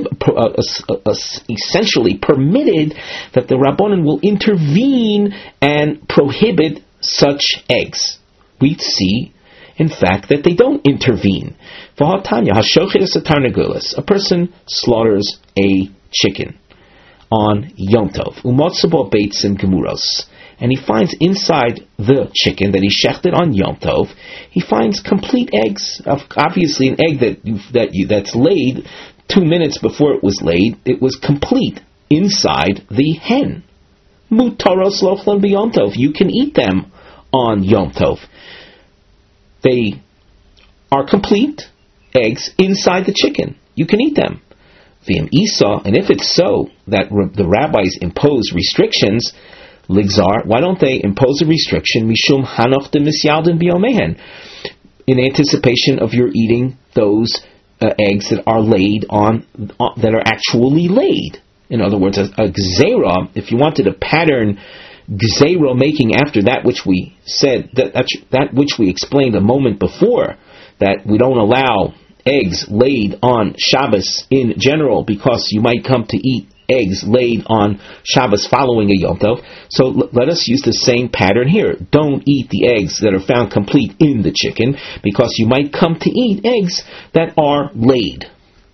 permitted, that the Rabbanan will intervene and prohibit such eggs. We see, in fact, that they don't intervene. A person slaughters a chicken on Yom Tov, umotzabo beitzim gemuros, and he finds inside the chicken that he shechted on Yom Tov, he finds complete eggs. Obviously, an egg that's laid 2 minutes before it was laid, it was complete inside the hen. Mutaros lochlan b'Yom Tov. You can eat them on Yom Tov. They are complete eggs inside the chicken. You can eat them. V'im Isa, and if it's so that the rabbis impose restrictions, Ligzar, why don't they impose a restriction, Mishum Hanoch de Misyaldin Biomehen, in anticipation of your eating those eggs that are laid on, that are actually laid? In other words, a gzeira, if you wanted a pattern gzeira making after that which we said, that which we explained a moment before, that we don't allow eggs laid on Shabbos in general because you might come to eat eggs laid on Shabbos following a Yom Tov. So let us use the same pattern here. Don't eat the eggs that are found complete in the chicken, because you might come to eat eggs that are laid.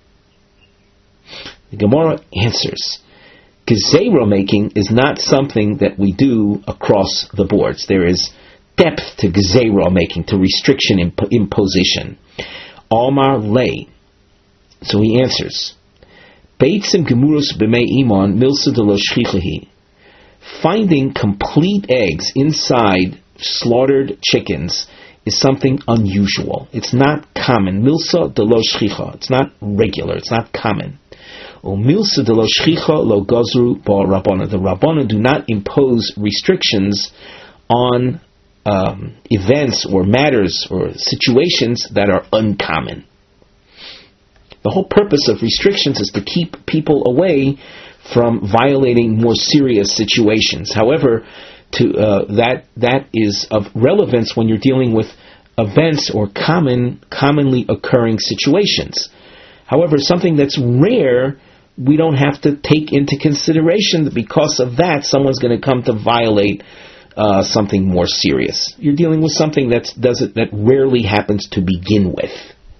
The Gemara answers, Gezerah making is not something that we do across the boards. There is depth to Gezerah making, to restriction imposition. Omar lay. So he answers, Beitzim gemurus b'mei iman milsa de lo shchichahi. Finding complete eggs inside slaughtered chickens is something unusual. It's not common. Milsa de lo shchicha. It's not regular. It's not common. Milsa de lo shchicha lo gazru ba rabbana. The rabbana do not impose restrictions on events or matters or situations that are uncommon. The whole purpose of restrictions is to keep people away from violating more serious situations. However, that is of relevance when you're dealing with events or commonly occurring situations. However, something that's rare, we don't have to take into consideration that because of that, someone's going to come to violate something more serious. You're dealing with something that rarely happens to begin with.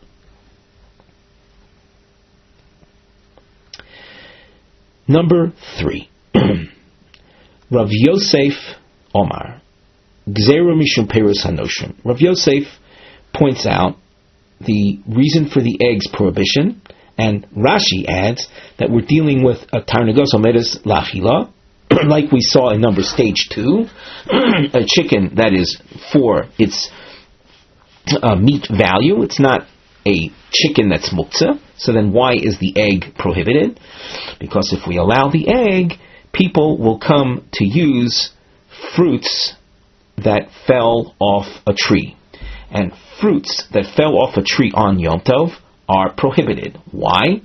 Number 3. Rav Yosef Omar. Gzera mishum perus hanoshim. Rav Yosef points out the reason for the eggs prohibition, and Rashi adds that we're dealing with a tarnagos omedes lachila, like we saw in number stage 2, a chicken that is for its meat value. It's not a chicken that's muktzah. So then why is the egg prohibited? Because if we allow the egg, people will come to use fruits that fell off a tree. And fruits that fell off a tree on Yom Tov are prohibited. Why?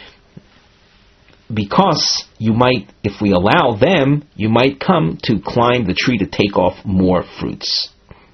Because you might, if we allow them, you might come to climb the tree to take off more fruits.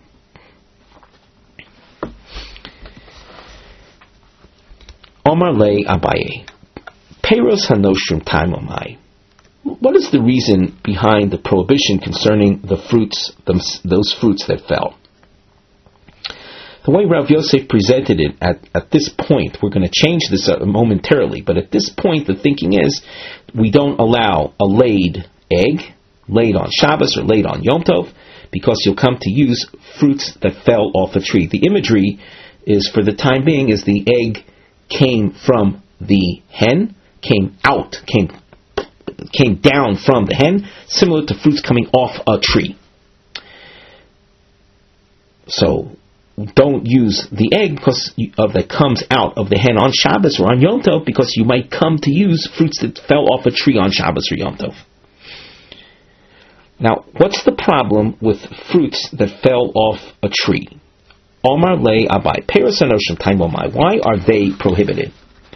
Omar le Abaye. Peiros hanoshrim taimomai. What is the reason behind the prohibition concerning the fruits, those fruits that fell? The way Rav Yosef presented it at this point, we're going to change this momentarily, but at this point the thinking is we don't allow a laid egg, laid on Shabbos or laid on Yom Tov, because you'll come to use fruits that fell off a tree. The imagery is, for the time being, is the egg came from the hen, came down from the hen, similar to fruits coming off a tree. So don't use the egg that comes out of the hen on Shabbos or on Yom Tov, because you might come to use fruits that fell off a tree on Shabbos or Yom Tov. Now, what's the problem with fruits that fell off a tree? Omar le Abai. Peiros hanoshim taimomai. Why are they prohibited?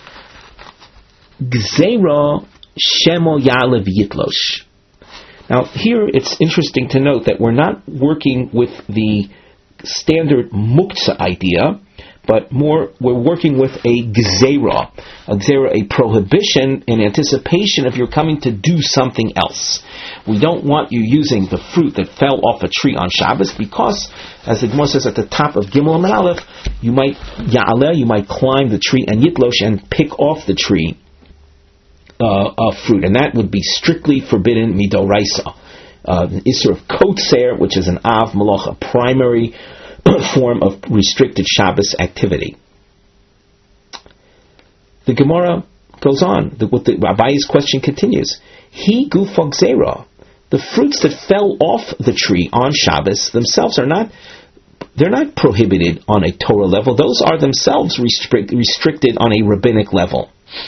Gzera shemo yalev yitlosh. Now, here it's interesting to note that we're not working with the standard muktzah idea, but more we're working with a gzera, a prohibition in anticipation of your coming to do something else. We don't want you using the fruit that fell off a tree on Shabbos, because, as the Gemara says at the top of Gimel and Aleph, you might climb the tree and yitlosh and pick off the tree fruit, and that would be strictly forbidden midoraisa. The Isser of Kotzer, which is an Av Malach, a primary form of restricted Shabbos activity. The Gemara goes on. The Abaye's question continues. He gufo gzera. The fruits that fell off the tree on Shabbos themselves they're not prohibited on a Torah level. Those are themselves restricted on a rabbinic level.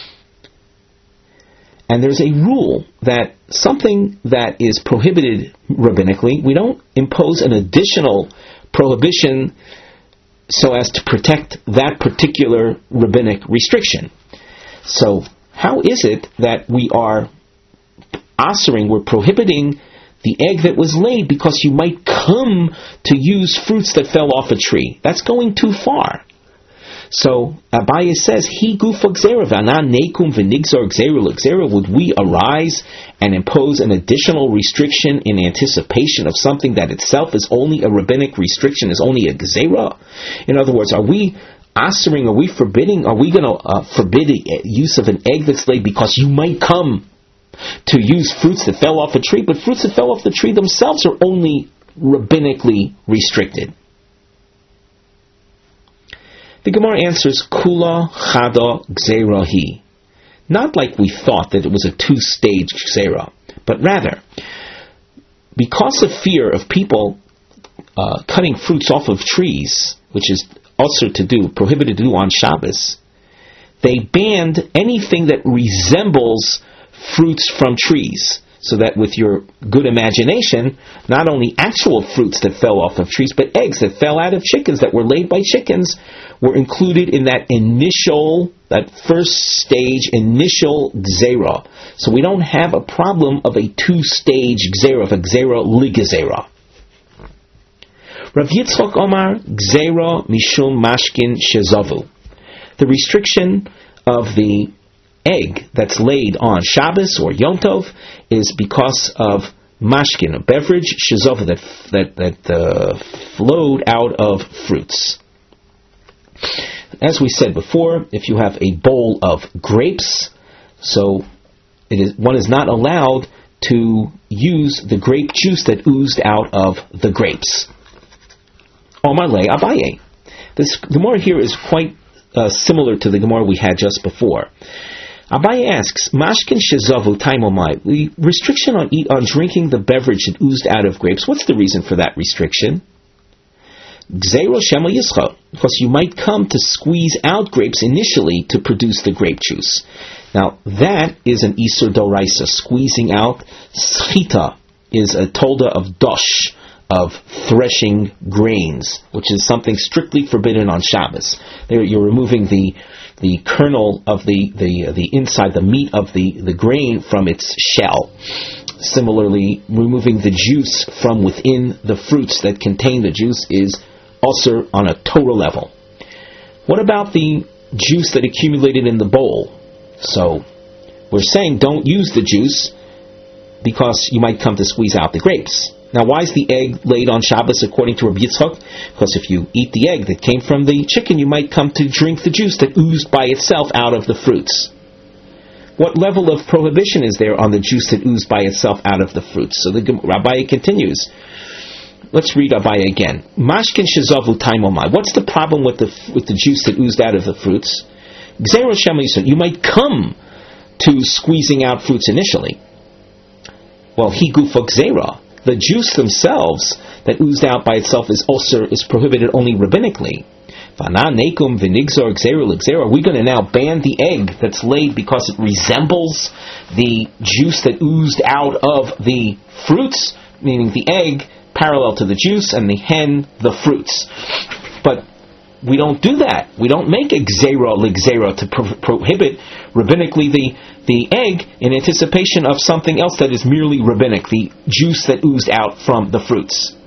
And there's a rule that something that is prohibited rabbinically, we don't impose an additional prohibition so as to protect that particular rabbinic restriction. So how is it that we are we're prohibiting the egg that was laid because you might come to use fruits that fell off a tree? That's going too far. So Abaye says, "He gufa gzera v'ana nekum v'nigzar gzera l'gzera." Would we arise and impose an additional restriction in anticipation of something that itself is only a rabbinic restriction, is only a gzera? In other words, are we answering? Are we forbidding? Are we going to forbid the use of an egg that's laid because you might come to use fruits that fell off a tree? But fruits that fell off the tree themselves are only rabbinically restricted. The Gemara answers, Kula chada gzera hi. Not like we thought that it was a two-stage gzera, but rather, because of fear of people cutting fruits off of trees, which is also prohibited to do on Shabbos, they banned anything that resembles fruits from trees. So that with your good imagination, not only actual fruits that fell off of trees, but eggs that fell out of chickens, that were laid by chickens, were included in that first stage initial gzera. So we don't have a problem of a two-stage gzera, of a gzera ligzera. Rav Yitzchok Omar, gzera mishum mashkin shezavu. The restriction of the egg that's laid on Shabbos or Yom Tov is because of mashkin, a beverage, shezova, that flowed out of fruits. As we said before, if you have a bowl of grapes, so one is not allowed to use the grape juice that oozed out of the grapes. Omar le Abaye. This Gemara here is quite similar to the Gemara we had just before. Abaye asks, Mashkin shezavu taimomai, the restriction on drinking the beverage that oozed out of grapes, what's the reason for that restriction? Gzeiro shema yischa, because you might come to squeeze out grapes initially to produce the grape juice. Now, that is an isur doraisa, squeezing out. Schita is a tolda of dosh, of threshing grains, which is something strictly forbidden on Shabbos. There you're removing the kernel of the inside, the meat of the grain from its shell. Similarly, removing the juice from within the fruits that contain the juice is also on a Torah level. What about the juice that accumulated in the bowl? So, we're saying don't use the juice because you might come to squeeze out the grapes. Now, why is the egg laid on Shabbos according to Rabbi Yitzchok? Because if you eat the egg that came from the chicken, you might come to drink the juice that oozed by itself out of the fruits. What level of prohibition is there on the juice that oozed by itself out of the fruits? So the Rabbi continues. Let's read Abaye again. Mashkin shezavu taimomai. What's the problem with the juice that oozed out of the fruits? Gzeiro shema yisra. You might come to squeezing out fruits initially. Well, he gufa gzeira. The juice themselves that oozed out by itself is prohibited only rabbinically. V'ana nekum v'nigzar gzeira l'gzeira. Are we going to now ban the egg that's laid because it resembles the juice that oozed out of the fruits, meaning the egg parallel to the juice and the hen the fruits? But we don't do that. We don't make a gzeira l'gzeira to prohibit rabbinically the egg in anticipation of something else that is merely rabbinic, the juice that oozed out from the fruits.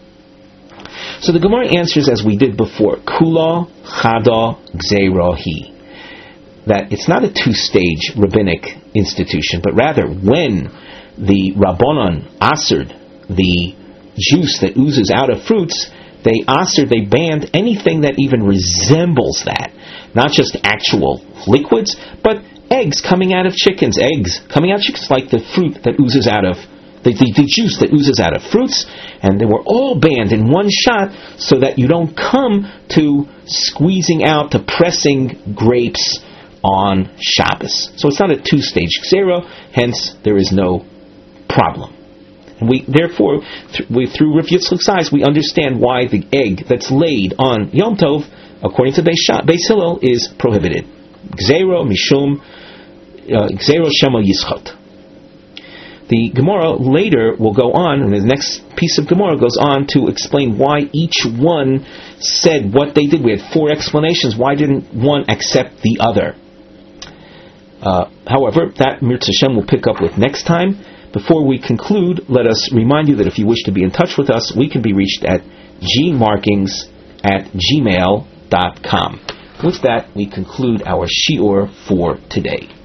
So the Gemara answers as we did before, Kula chada gzeira hi, that it's not a two-stage rabbinic institution, but rather when the Rabbanon asered the juice that oozes out of fruits, they banned anything that even resembles that. Not just actual liquids, but eggs coming out of chickens. Eggs coming out of chickens, like the fruit that oozes out of, the juice that oozes out of fruits. And they were all banned in one shot so that you don't come to squeezing out, to pressing grapes on Shabbos. So it's not a two-stage gzera, hence there is no problem. And we, therefore, through Rav Yitzchok's eyes, we understand why the egg that's laid on Yom Tov, according to Beis Hillel, is prohibited. Gzeiro mishum, gzeiro shema yischot. The Gemara later will go on, and the next piece of Gemara goes on to explain why each one said what they did. We had 4 explanations. Why didn't one accept the other? However, that Mirz Hashem will pick up with next time. Before we conclude, let us remind you that if you wish to be in touch with us, we can be reached at gmarkings@gmail.com. With that, we conclude our shiur for today.